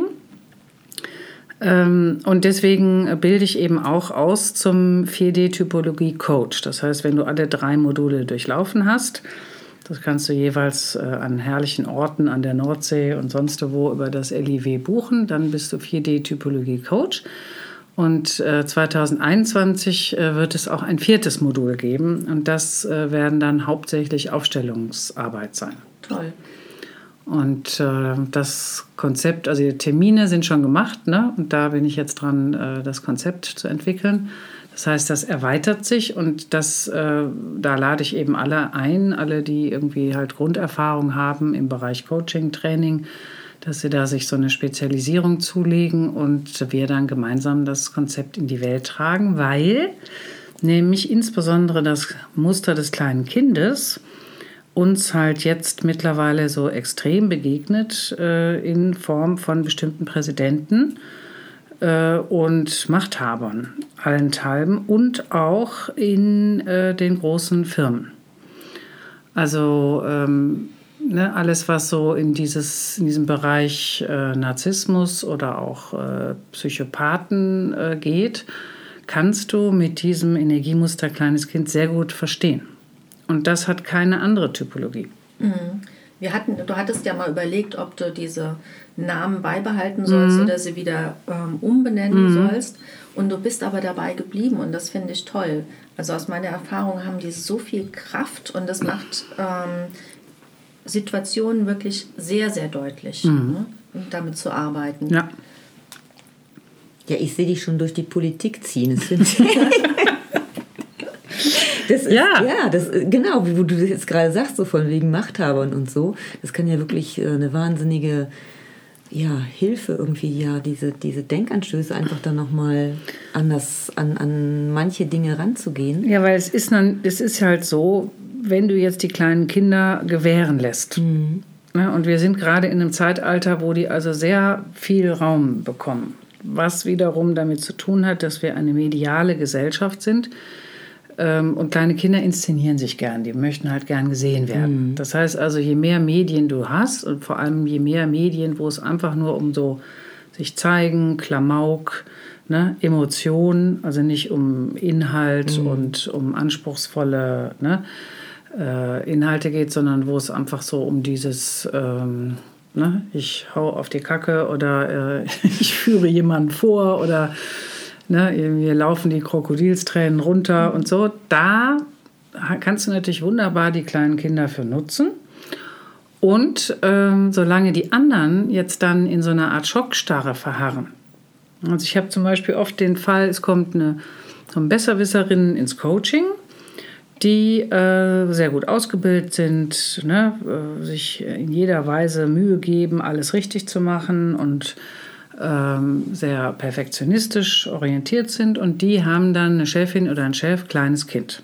Und deswegen bilde ich eben auch aus zum vier D-Typologie-Coach. Das heißt, wenn du alle drei Module durchlaufen hast, das kannst du jeweils an herrlichen Orten an der Nordsee und sonst wo über das L I W buchen, dann bist du vier D-Typologie-Coach. Und zwanzig einundzwanzig wird es auch ein viertes Modul geben und das werden dann hauptsächlich Aufstellungsarbeit sein. Toll. Und äh, das Konzept, also die Termine sind schon gemacht, ne? Und da bin ich jetzt dran, äh, das Konzept zu entwickeln. Das heißt, das erweitert sich und das, äh, da lade ich eben alle ein, alle, die irgendwie halt Grunderfahrung haben im Bereich Coaching, Training, dass sie da sich so eine Spezialisierung zulegen und wir dann gemeinsam das Konzept in die Welt tragen, weil nämlich insbesondere das Muster des kleinen Kindes uns halt jetzt mittlerweile so extrem begegnet äh, in Form von bestimmten Präsidenten äh, und Machthabern allenthalben und auch in äh, den großen Firmen. Also ähm, ne, alles, was so in, dieses, in diesem Bereich äh, Narzissmus oder auch äh, Psychopathen äh, geht, kannst du mit diesem Energiemuster kleines Kind sehr gut verstehen. Und das hat keine andere Typologie. Wir hatten, du hattest ja mal überlegt, ob du diese Namen beibehalten sollst mhm. oder sie wieder ähm, umbenennen mhm. sollst. Und du bist aber dabei geblieben und das finde ich toll. Also aus meiner Erfahrung haben die so viel Kraft und das macht ähm, Situationen wirklich sehr, sehr deutlich, mhm. ne? Und damit zu arbeiten. Ja. Ja, ich sehe dich schon durch die Politik ziehen. Das finde ich... Das ist, ja, ja das, genau, wie du jetzt gerade sagst, so von wegen Machthabern und so. Das kann ja wirklich eine wahnsinnige ja, Hilfe irgendwie, ja, diese, diese Denkanstöße einfach dann nochmal anders an, an manche Dinge ranzugehen. Ja, weil es ist, dann, es ist halt so, wenn du jetzt die kleinen Kinder gewähren lässt. Mhm. Ja, und wir sind gerade in einem Zeitalter, wo die also sehr viel Raum bekommen. Was wiederum damit zu tun hat, dass wir eine mediale Gesellschaft sind. Und kleine Kinder inszenieren sich gern, die möchten halt gern gesehen werden. Mhm. Das heißt also, je mehr Medien du hast und vor allem je mehr Medien, wo es einfach nur um so sich zeigen, Klamauk, ne, Emotionen, also nicht um Inhalt mhm. und um anspruchsvolle, ne, äh, Inhalte geht, sondern wo es einfach so um dieses, ähm, ne, ich hau auf die Kacke oder äh, ich führe jemanden vor oder ne, mir laufen die Krokodilstränen runter und so. Da kannst du natürlich wunderbar die kleinen Kinder für nutzen. Und ähm, solange die anderen jetzt dann in so einer Art Schockstarre verharren. Also ich habe zum Beispiel oft den Fall, es kommt eine, kommen Besserwisserinnen ins Coaching, die äh, sehr gut ausgebildet sind, ne, äh, sich in jeder Weise Mühe geben, alles richtig zu machen und ähm, sehr perfektionistisch orientiert sind. Und die haben dann eine Chefin oder einen Chef, kleines Kind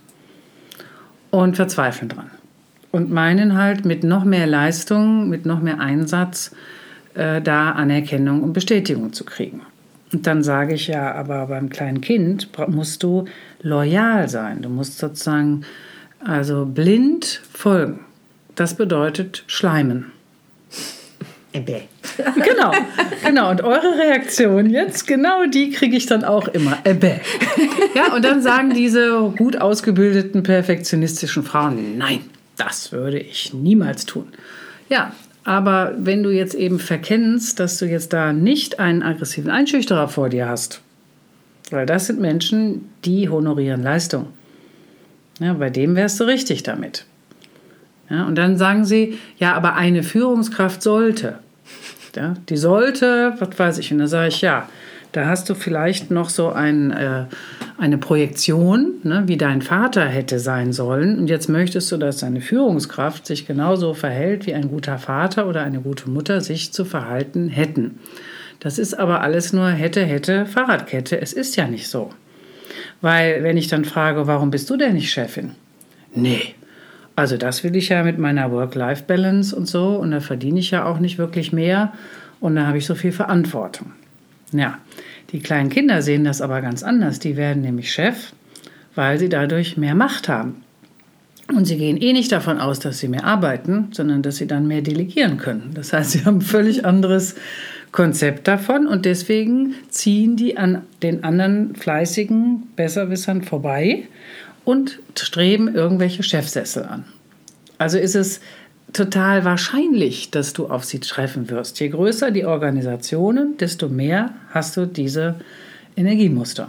und verzweifeln dran. Und meinen halt mit noch mehr Leistung, mit noch mehr Einsatz, äh, da Anerkennung und Bestätigung zu kriegen. Und dann sage ich ja, aber beim kleinen Kind musst du loyal sein. Du musst sozusagen also blind folgen. Das bedeutet schleimen. Ebbe. Genau, genau. Und eure Reaktion jetzt, genau die kriege ich dann auch immer. Ebbe. Ja, und dann sagen diese gut ausgebildeten, perfektionistischen Frauen, nein. Das würde ich niemals tun. Ja, aber wenn du jetzt eben verkennst, dass du jetzt da nicht einen aggressiven Einschüchterer vor dir hast, weil das sind Menschen, die honorieren Leistung. Ja, bei dem wärst du richtig damit. Ja, und dann sagen sie, ja, aber eine Führungskraft sollte. Ja, die sollte, was weiß ich, und dann sage ich, ja, da hast du vielleicht noch so ein, äh, eine Projektion, ne, wie dein Vater hätte sein sollen. Und jetzt möchtest du, dass deine Führungskraft sich genauso verhält, wie ein guter Vater oder eine gute Mutter sich zu verhalten hätten. Das ist aber alles nur hätte, hätte, Fahrradkette. Es ist ja nicht so. Weil wenn ich dann frage, warum bist du denn nicht Chefin? Nee, also das will ich ja mit meiner Work-Life-Balance und so. Und da verdiene ich ja auch nicht wirklich mehr. Und da habe ich so viel Verantwortung. Ja, die kleinen Kinder sehen das aber ganz anders. Die werden nämlich Chef, weil sie dadurch mehr Macht haben. Und sie gehen eh nicht davon aus, dass sie mehr arbeiten, sondern dass sie dann mehr delegieren können. Das heißt, sie haben ein völlig anderes Konzept davon und deswegen ziehen die an den anderen fleißigen Besserwissern vorbei und streben irgendwelche Chefsessel an. Also ist es total wahrscheinlich, dass du auf sie treffen wirst. Je größer die Organisationen, desto mehr hast du diese Energiemuster.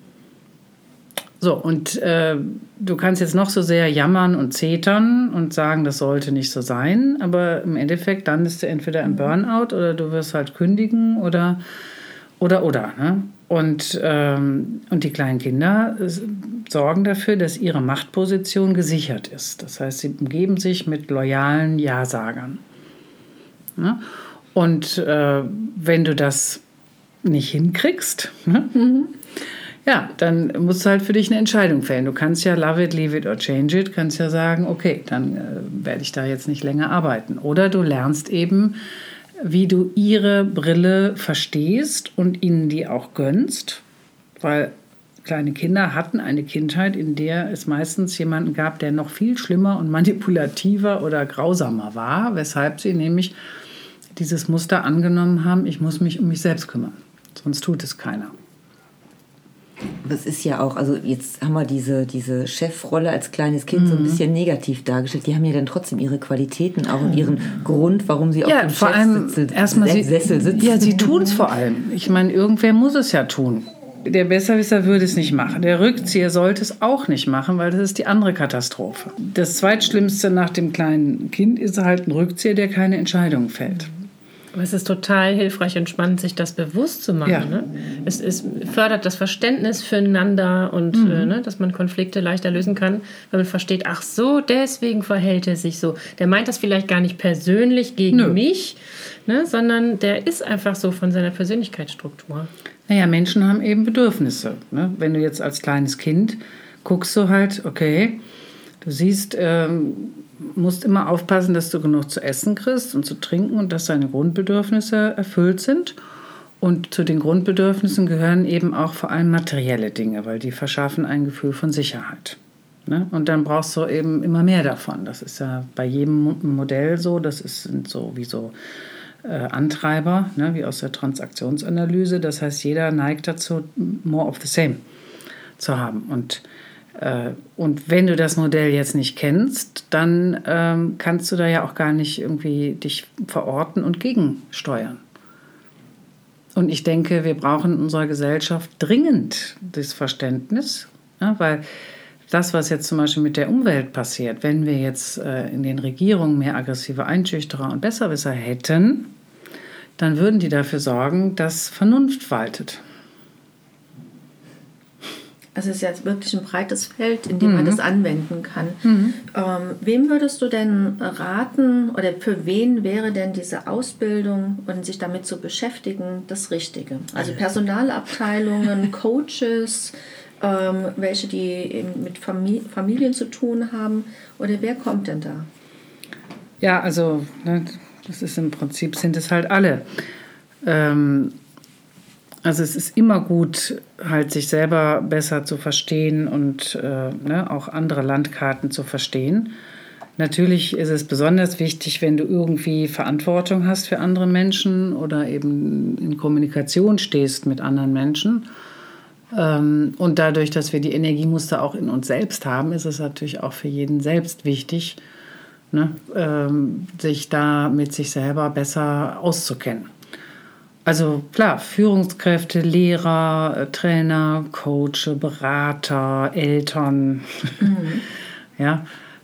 So, und äh, du kannst jetzt noch so sehr jammern und zetern und sagen, das sollte nicht so sein, aber im Endeffekt landest du entweder im Burnout oder du wirst halt kündigen oder, oder, oder. Ne? Und, ähm, und die kleinen Kinder sorgen dafür, dass ihre Machtposition gesichert ist. Das heißt, sie umgeben sich mit loyalen Ja-Sagern. Ne? Und äh, wenn du das nicht hinkriegst, ne? mhm. ja, dann musst du halt für dich eine Entscheidung fällen. Du kannst ja love it, leave it or change it, kannst ja sagen, okay, dann äh, werde ich da jetzt nicht länger arbeiten. Oder du lernst eben, wie du ihre Brille verstehst und ihnen die auch gönnst, weil kleine Kinder hatten eine Kindheit, in der es meistens jemanden gab, der noch viel schlimmer und manipulativer oder grausamer war, weshalb sie nämlich dieses Muster angenommen haben, ich muss mich um mich selbst kümmern, sonst tut es keiner. Das ist ja auch, also jetzt haben wir diese, diese Chefrolle als kleines Kind mhm. so ein bisschen negativ dargestellt. Die haben ja dann trotzdem ihre Qualitäten auch und ihren Grund, warum sie auf ja, dem vor allem Chefsitz, erstmal sie, Sessel sitzen. Ja, sie tun es vor allem. Ich meine, irgendwer muss es ja tun. Der Besserwisser würde es nicht machen. Der Rückzieher sollte es auch nicht machen, weil das ist die andere Katastrophe. Das Zweitschlimmste nach dem kleinen Kind ist halt ein Rückzieher, der keine Entscheidungen fällt. Aber es ist total hilfreich und spannend, sich das bewusst zu machen. Ja. Ne? Es, es fördert das Verständnis füreinander und mhm. äh, ne, dass man Konflikte leichter lösen kann, weil man versteht, ach so, deswegen verhält er sich so. Der meint das vielleicht gar nicht persönlich gegen Nö. mich, ne, sondern der ist einfach so von seiner Persönlichkeitsstruktur. Naja, Menschen haben eben Bedürfnisse. Ne? Wenn du jetzt als kleines Kind guckst du halt, okay, du siehst, ähm, musst immer aufpassen, dass du genug zu essen kriegst und zu trinken und dass deine Grundbedürfnisse erfüllt sind. Und zu den Grundbedürfnissen gehören eben auch vor allem materielle Dinge, weil die verschaffen ein Gefühl von Sicherheit. Ne? Und dann brauchst du eben immer mehr davon. Das ist ja bei jedem Modell so. Das ist, sind so wie so äh, Antreiber, ne? Wie aus der Transaktionsanalyse. Das heißt, jeder neigt dazu, more of the same zu haben. Und Und wenn du das Modell jetzt nicht kennst, dann ähm, kannst du da ja auch gar nicht irgendwie dich verorten und gegensteuern. Und ich denke, wir brauchen in unserer Gesellschaft dringend das Verständnis, ja, weil das, was jetzt zum Beispiel mit der Umwelt passiert, wenn wir jetzt äh, in den Regierungen mehr aggressive Einschüchterer und Besserwisser hätten, dann würden die dafür sorgen, dass Vernunft waltet. Also es ist jetzt wirklich ein breites Feld, in dem mhm. man das anwenden kann. Mhm. Ähm, wem würdest du denn raten oder für wen wäre denn diese Ausbildung und sich damit zu beschäftigen das Richtige? Also Personalabteilungen, Coaches, ähm, welche die eben mit Famili- Familien zu tun haben oder wer kommt denn da? Ja, also ne, das ist im Prinzip sind es halt alle. Ähm, Also es ist immer gut, halt sich selber besser zu verstehen und äh, ne, auch andere Landkarten zu verstehen. Natürlich ist es besonders wichtig, wenn du irgendwie Verantwortung hast für andere Menschen oder eben in Kommunikation stehst mit anderen Menschen. Ähm, und dadurch, dass wir die Energiemuster auch in uns selbst haben, ist es natürlich auch für jeden selbst wichtig, ne, ähm, sich da mit sich selber besser auszukennen. Also klar, Führungskräfte, Lehrer, Trainer, Coach, Berater, Eltern, mhm. ja,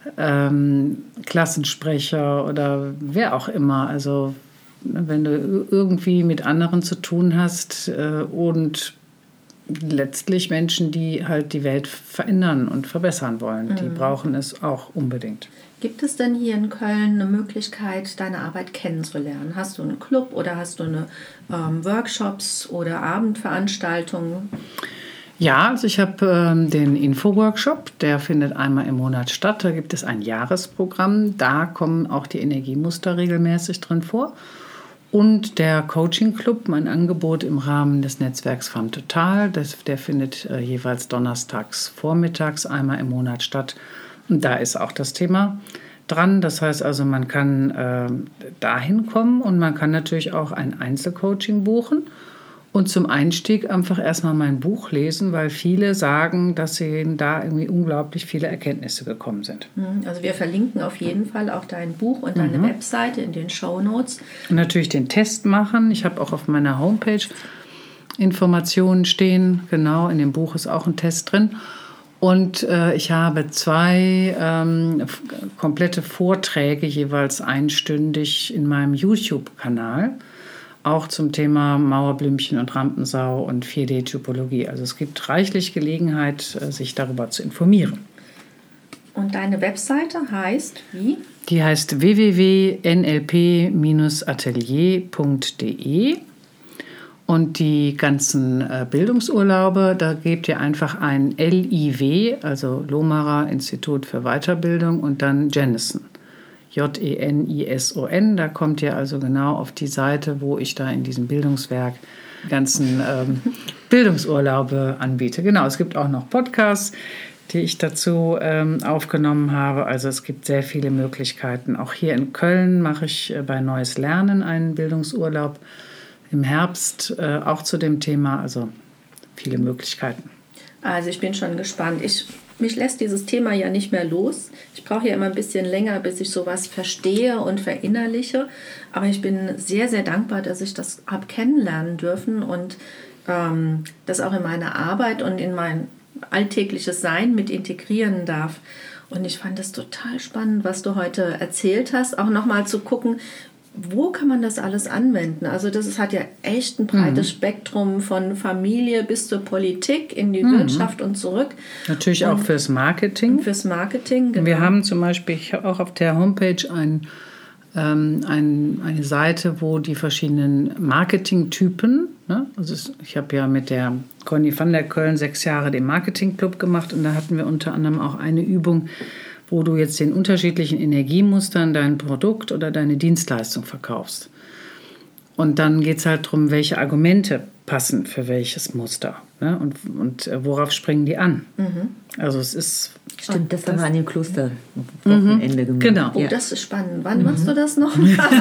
ähm, Klassensprecher oder wer auch immer. Also wenn du irgendwie mit anderen zu tun hast äh, und letztlich Menschen, die halt die Welt verändern und verbessern wollen, mhm. die brauchen es auch unbedingt. Gibt es denn hier in Köln eine Möglichkeit, deine Arbeit kennenzulernen? Hast du einen Club oder hast du eine ähm, Workshops oder Abendveranstaltungen? Ja, also ich habe ähm, den Info-Workshop, der findet einmal im Monat statt. Da gibt es ein Jahresprogramm, da kommen auch die Energiemuster regelmäßig drin vor. Und der Coaching-Club, mein Angebot im Rahmen des Netzwerks Femme Total, das, der findet äh, jeweils donnerstags vormittags einmal im Monat statt. Und da ist auch das Thema dran. Das heißt also, man kann äh, dahin kommen und man kann natürlich auch ein Einzelcoaching buchen und zum Einstieg einfach erstmal mein Buch lesen, weil viele sagen, dass ihnen da irgendwie unglaublich viele Erkenntnisse gekommen sind. Also wir verlinken auf jeden Fall auch dein Buch und deine mhm. Webseite in den Shownotes. Und natürlich den Test machen. Ich habe auch auf meiner Homepage Informationen stehen. Genau, in dem Buch ist auch ein Test drin. Und äh, ich habe zwei ähm, f- komplette Vorträge, jeweils einstündig in meinem YouTube-Kanal, auch zum Thema Mauerblümchen und Rampensau und vier D-Typologie. Also es gibt reichlich Gelegenheit, äh, sich darüber zu informieren. Und deine Webseite heißt wie? Die heißt w w w punkt n l p dash atelier punkt d e. Und die ganzen äh, Bildungsurlaube, da gebt ihr einfach ein L I W, also Lohmarer Institut für Weiterbildung, und dann Jennison, J E N I S O N. Da kommt ihr also genau auf die Seite, wo ich da in diesem Bildungswerk die ganzen ähm, Bildungsurlaube anbiete. Genau, es gibt auch noch Podcasts, die ich dazu ähm, aufgenommen habe. Also es gibt sehr viele Möglichkeiten. Auch hier in Köln mache ich äh, bei Neues Lernen einen Bildungsurlaub im Herbst, äh, auch zu dem Thema, also viele Möglichkeiten. Also ich bin schon gespannt. Ich, mich lässt dieses Thema ja nicht mehr los. Ich brauche ja immer ein bisschen länger, bis ich sowas verstehe und verinnerliche. Aber ich bin sehr, sehr dankbar, dass ich das habe kennenlernen dürfen und ähm, das auch in meine Arbeit und in mein alltägliches Sein mit integrieren darf. Und ich fand es total spannend, was du heute erzählt hast, auch nochmal zu gucken, wo kann man das alles anwenden? Also das ist, hat ja echt ein breites mhm. Spektrum von Familie bis zur Politik, in die mhm. Wirtschaft und zurück. Natürlich und auch fürs Marketing. Fürs Marketing, genau. Wir haben zum Beispiel ich habe auch auf der Homepage ein, ähm, ein, eine Seite, wo die verschiedenen Marketingtypen, ne? Also es, ich habe ja mit der Conny van der Köln sechs Jahre den Marketingclub gemacht und da hatten wir unter anderem auch eine Übung, wo du jetzt den unterschiedlichen Energiemustern dein Produkt oder deine Dienstleistung verkaufst. Und dann geht es halt darum, welche Argumente passen für welches Muster, ne? und, und äh, worauf springen die an. Mhm. Also es ist... Stimmt, das, das haben wir an dem Klosterwochenende mhm, gemacht. Genau. Oh, das ist spannend. Wann mhm. machst du das noch?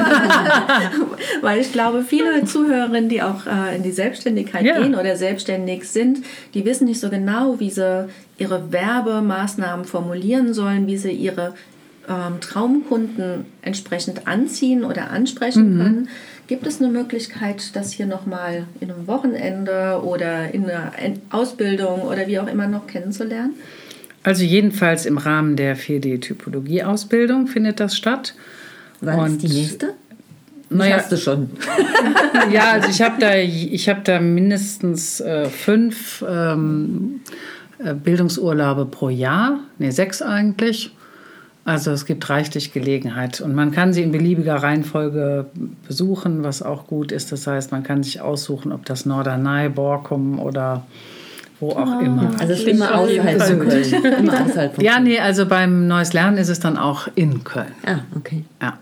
Weil ich glaube, viele Zuhörerinnen, die auch äh, in die Selbstständigkeit ja. gehen oder selbstständig sind, die wissen nicht so genau, wie sie ihre Werbemaßnahmen formulieren sollen, wie sie ihre ähm, Traumkunden entsprechend anziehen oder ansprechen mhm. können. Gibt es eine Möglichkeit, das hier nochmal in einem Wochenende oder in einer Ausbildung oder wie auch immer noch kennenzulernen? Also jedenfalls im Rahmen der vier D-Typologie-Ausbildung findet das statt. Wann und, ist die nächste? Naja, hast du schon. Ja, also ich habe da, ich hab da mindestens äh, fünf ähm, Bildungsurlaube pro Jahr. Ne, sechs eigentlich. Also es gibt reichlich Gelegenheit. Und man kann sie in beliebiger Reihenfolge besuchen, was auch gut ist. Das heißt, man kann sich aussuchen, ob das Norderney, Borkum oder... wo auch oh, immer. Also es ist immer außerhalb von Köln. Immer außerhalb von ja, nee, also beim Neues Lernen ist es dann auch in Köln. Ah, okay. Ja.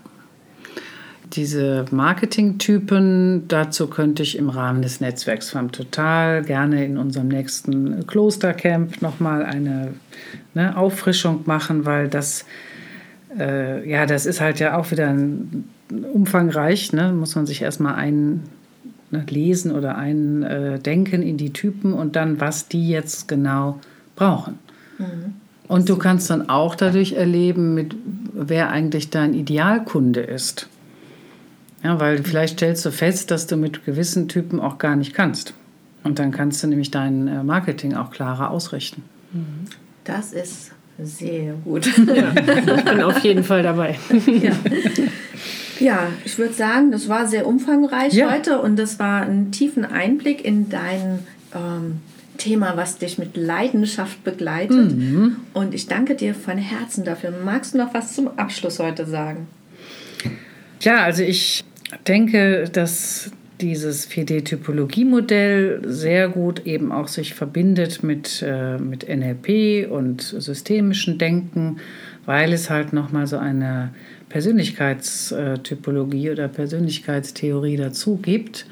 Diese Marketingtypen, dazu könnte ich im Rahmen des Netzwerks F A M total gerne in unserem nächsten Klostercamp nochmal eine ne, Auffrischung machen, weil das, äh, ja, das ist halt ja auch wieder ein, umfangreich, ne, muss man sich erstmal ein lesen oder eindenken in die Typen und dann, was die jetzt genau brauchen. Mhm. Und du kannst dann auch dadurch erleben, mit, wer eigentlich dein Idealkunde ist. Ja, weil vielleicht stellst du fest, dass du mit gewissen Typen auch gar nicht kannst. Und dann kannst du nämlich dein Marketing auch klarer ausrichten. Das ist sehr gut. Ja, ich bin auf jeden Fall dabei. Ja. Ja, ich würde sagen, das war sehr umfangreich ja. heute und das war ein tiefen Einblick in dein ähm, Thema, was dich mit Leidenschaft begleitet. Mhm. Und ich danke dir von Herzen dafür. Magst du noch was zum Abschluss heute sagen? Ja, also ich denke, dass dieses vier D-Typologie-Modell sehr gut eben auch sich verbindet mit, äh, mit N L P und systemischen Denken, weil es halt nochmal so eine Persönlichkeitstypologie oder Persönlichkeitstheorie dazu gibt,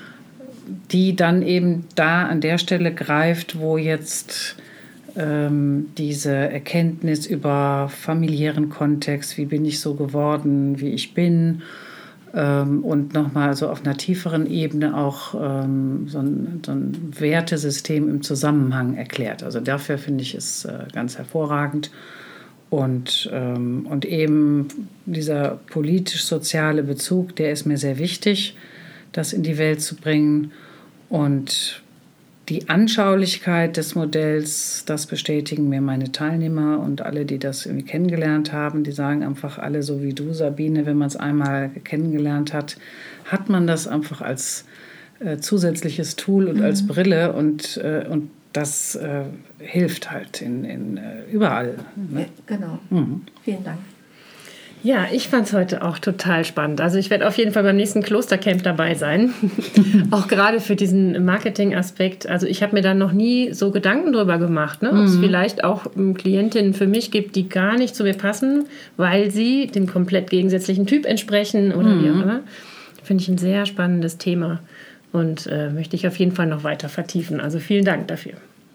die dann eben da an der Stelle greift, wo jetzt ähm, diese Erkenntnis über familiären Kontext, wie bin ich so geworden, wie ich bin, ähm, und nochmal so auf einer tieferen Ebene auch ähm, so, ein, so ein Wertesystem im Zusammenhang erklärt. Also dafür finde ich es äh, ganz hervorragend. Und, ähm, und eben dieser politisch-soziale Bezug, der ist mir sehr wichtig, das in die Welt zu bringen. Und die Anschaulichkeit des Modells, das bestätigen mir meine Teilnehmer und alle, die das irgendwie kennengelernt haben, die sagen einfach alle so wie du, Sabine, wenn man es einmal kennengelernt hat, hat man das einfach als äh, zusätzliches Tool und mhm. als Brille und, äh, und das äh, hilft halt in, in, äh, überall. Ne? Ja, genau. Mhm. Vielen Dank. Ja, ich fand es heute auch total spannend. Also ich werde auf jeden Fall beim nächsten Klostercamp dabei sein. Auch gerade für diesen Marketing-Aspekt. Also ich habe mir da noch nie so Gedanken drüber gemacht, ne? Ob es mhm. vielleicht auch um, Klientinnen für mich gibt, die gar nicht zu mir passen, weil sie dem komplett gegensätzlichen Typ entsprechen oder mhm. wie auch immer. Finde ich ein sehr spannendes Thema und äh, möchte ich auf jeden Fall noch weiter vertiefen. Also vielen Dank dafür.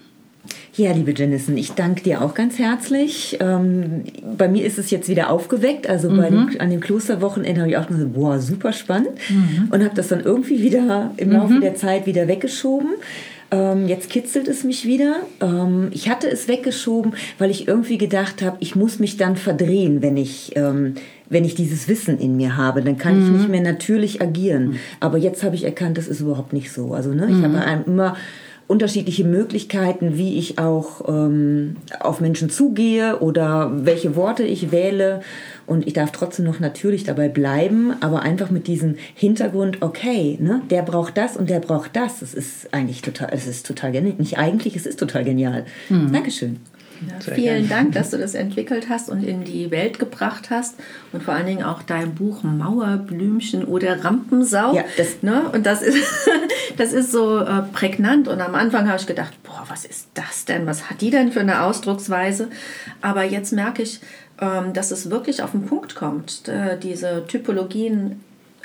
Ja, liebe Jennison, ich danke dir auch ganz herzlich. Ähm, bei mir ist es jetzt wieder aufgeweckt. Also mhm. bei dem, an dem Klosterwochenende habe ich auch gesagt, boah, super spannend. Mhm. Und habe das dann irgendwie wieder im Laufe mhm. der Zeit wieder weggeschoben. Ähm, jetzt kitzelt es mich wieder. Ähm, ich hatte es weggeschoben, weil ich irgendwie gedacht habe, ich muss mich dann verdrehen, wenn ich, ähm, wenn ich dieses Wissen in mir habe. Dann kann mhm. ich nicht mehr natürlich agieren. Mhm. Aber jetzt habe ich erkannt, das ist überhaupt nicht so. Also ne, ich mhm. habe einem immer unterschiedliche Möglichkeiten, wie ich auch ähm, auf Menschen zugehe oder welche Worte ich wähle. Und ich darf trotzdem noch natürlich dabei bleiben, aber einfach mit diesem Hintergrund, okay, ne, der braucht das und der braucht das. Es ist eigentlich total, es ist total genial. Nicht eigentlich, es ist total genial. Mhm. Dankeschön. Ja, vielen Dank, dass du das entwickelt hast und in die Welt gebracht hast und vor allen Dingen auch dein Buch Mauerblümchen oder Rampensau. Ja, das ne? Und das ist, das ist so äh, prägnant und am Anfang habe ich gedacht, boah, was ist das denn? Was hat die denn für eine Ausdrucksweise? Aber jetzt merke ich, ähm, dass es wirklich auf den Punkt kommt, äh, diese Typologien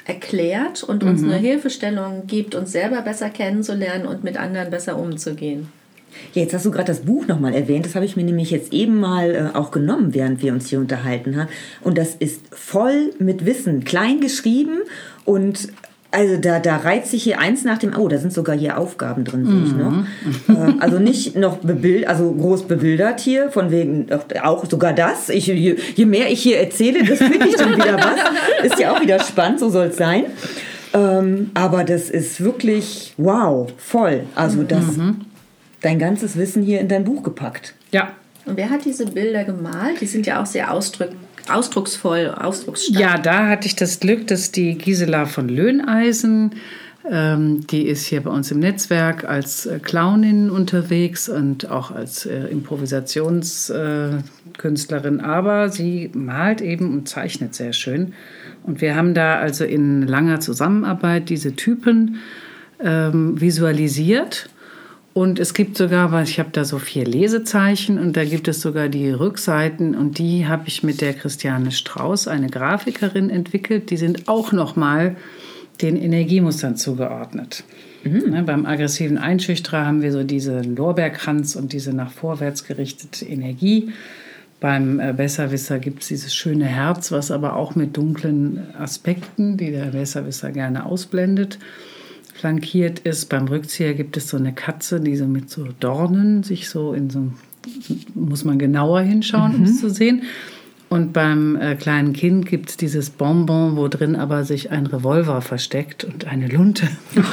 erklärt und uns mhm. eine Hilfestellung gibt, uns selber besser kennenzulernen und mit anderen besser umzugehen. Ja, jetzt hast du gerade das Buch nochmal erwähnt. Das habe ich mir nämlich jetzt eben mal äh, auch genommen, während wir uns hier unterhalten haben. Und das ist voll mit Wissen, klein geschrieben und also da, da reiht sich hier eins nach dem... Oh, da sind sogar hier Aufgaben drin, sehe ich noch. äh, also nicht noch bebild, also groß bebildert hier, von wegen auch sogar das. Ich, je, je mehr ich hier erzähle, das finde ich dann wieder was. Ist ja auch wieder spannend, so soll es sein. Ähm, aber das ist wirklich, wow, voll. Also das... Mhm. Dein ganzes Wissen hier in dein Buch gepackt. Ja. Und wer hat diese Bilder gemalt? Die sind ja auch sehr ausdruck, ausdrucksvoll, ausdrucksstark. Ja, da hatte ich das Glück, dass die Gisela von Löhneisen, ähm, die ist hier bei uns im Netzwerk als äh, Clownin unterwegs und auch als äh, Improvisationskünstlerin, äh, aber sie malt eben und zeichnet sehr schön. Und wir haben da also in langer Zusammenarbeit diese Typen ähm, visualisiert. Und es gibt sogar, weil ich habe da so vier Lesezeichen und da gibt es sogar die Rückseiten und die habe ich mit der Christiane Strauß, eine Grafikerin, entwickelt. Die sind auch nochmal den Energiemustern zugeordnet. Mhm. Ne, beim aggressiven Einschüchterer haben wir so diese Lorbeerkranz und diese nach vorwärts gerichtete Energie. Beim äh, Besserwisser gibt es dieses schöne Herz, was aber auch mit dunklen Aspekten, die der Besserwisser gerne ausblendet, flankiert ist. Beim Rückzieher gibt es so eine Katze, die so mit so Dornen sich so in so, muss man genauer hinschauen, mhm. um es zu sehen. Und beim äh, kleinen Kind gibt es dieses Bonbon, wo drin aber sich ein Revolver versteckt und eine Lunte.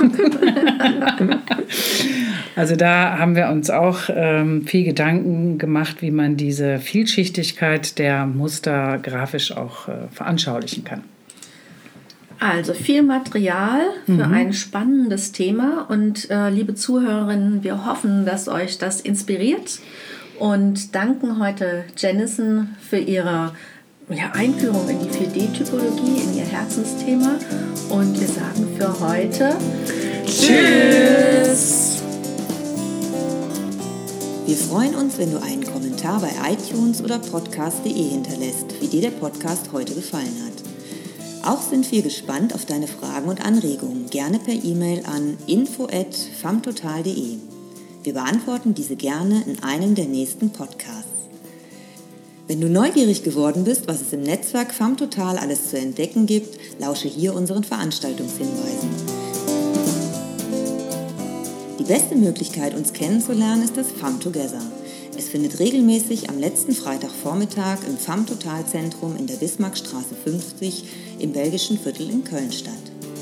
Also da haben wir uns auch ähm, viel Gedanken gemacht, wie man diese Vielschichtigkeit der Muster grafisch auch äh, veranschaulichen kann. Also viel Material für mhm. ein spannendes Thema und äh, liebe Zuhörerinnen, wir hoffen, dass euch das inspiriert und danken heute Jennison für ihre ja, Einführung in die vier D Typologie, in ihr Herzensthema und wir sagen für heute Tschüss! Wir freuen uns, wenn du einen Kommentar bei iTunes oder podcast punkt de hinterlässt, wie dir der Podcast heute gefallen hat. Auch sind wir gespannt auf deine Fragen und Anregungen, gerne per E-Mail an info at famtotal punkt de. Wir beantworten diese gerne in einem der nächsten Podcasts. Wenn du neugierig geworden bist, was es im Netzwerk FamTotal alles zu entdecken gibt, lausche hier unseren Veranstaltungshinweisen. Die beste Möglichkeit, uns kennenzulernen, ist das FamTogether. Es findet regelmäßig am letzten Freitagvormittag im FamTotal-Zentrum in der Bismarckstraße fünfzig im belgischen Viertel in Köln statt.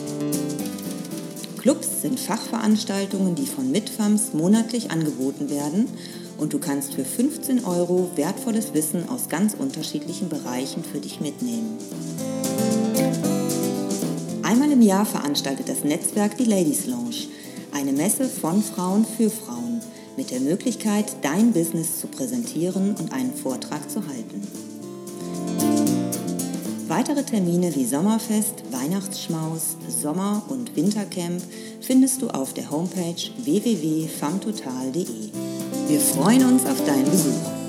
Clubs sind Fachveranstaltungen, die von Mitfams monatlich angeboten werden und du kannst für fünfzehn Euro wertvolles Wissen aus ganz unterschiedlichen Bereichen für dich mitnehmen. Einmal im Jahr veranstaltet das Netzwerk die Ladies Lounge, eine Messe von Frauen für Frauen, mit der Möglichkeit, dein Business zu präsentieren und einen Vortrag zu halten. Weitere Termine wie Sommerfest, Weihnachtsschmaus, Sommer- und Wintercamp findest du auf der Homepage w w w punkt famtotal punkt de. Wir freuen uns auf deinen Besuch.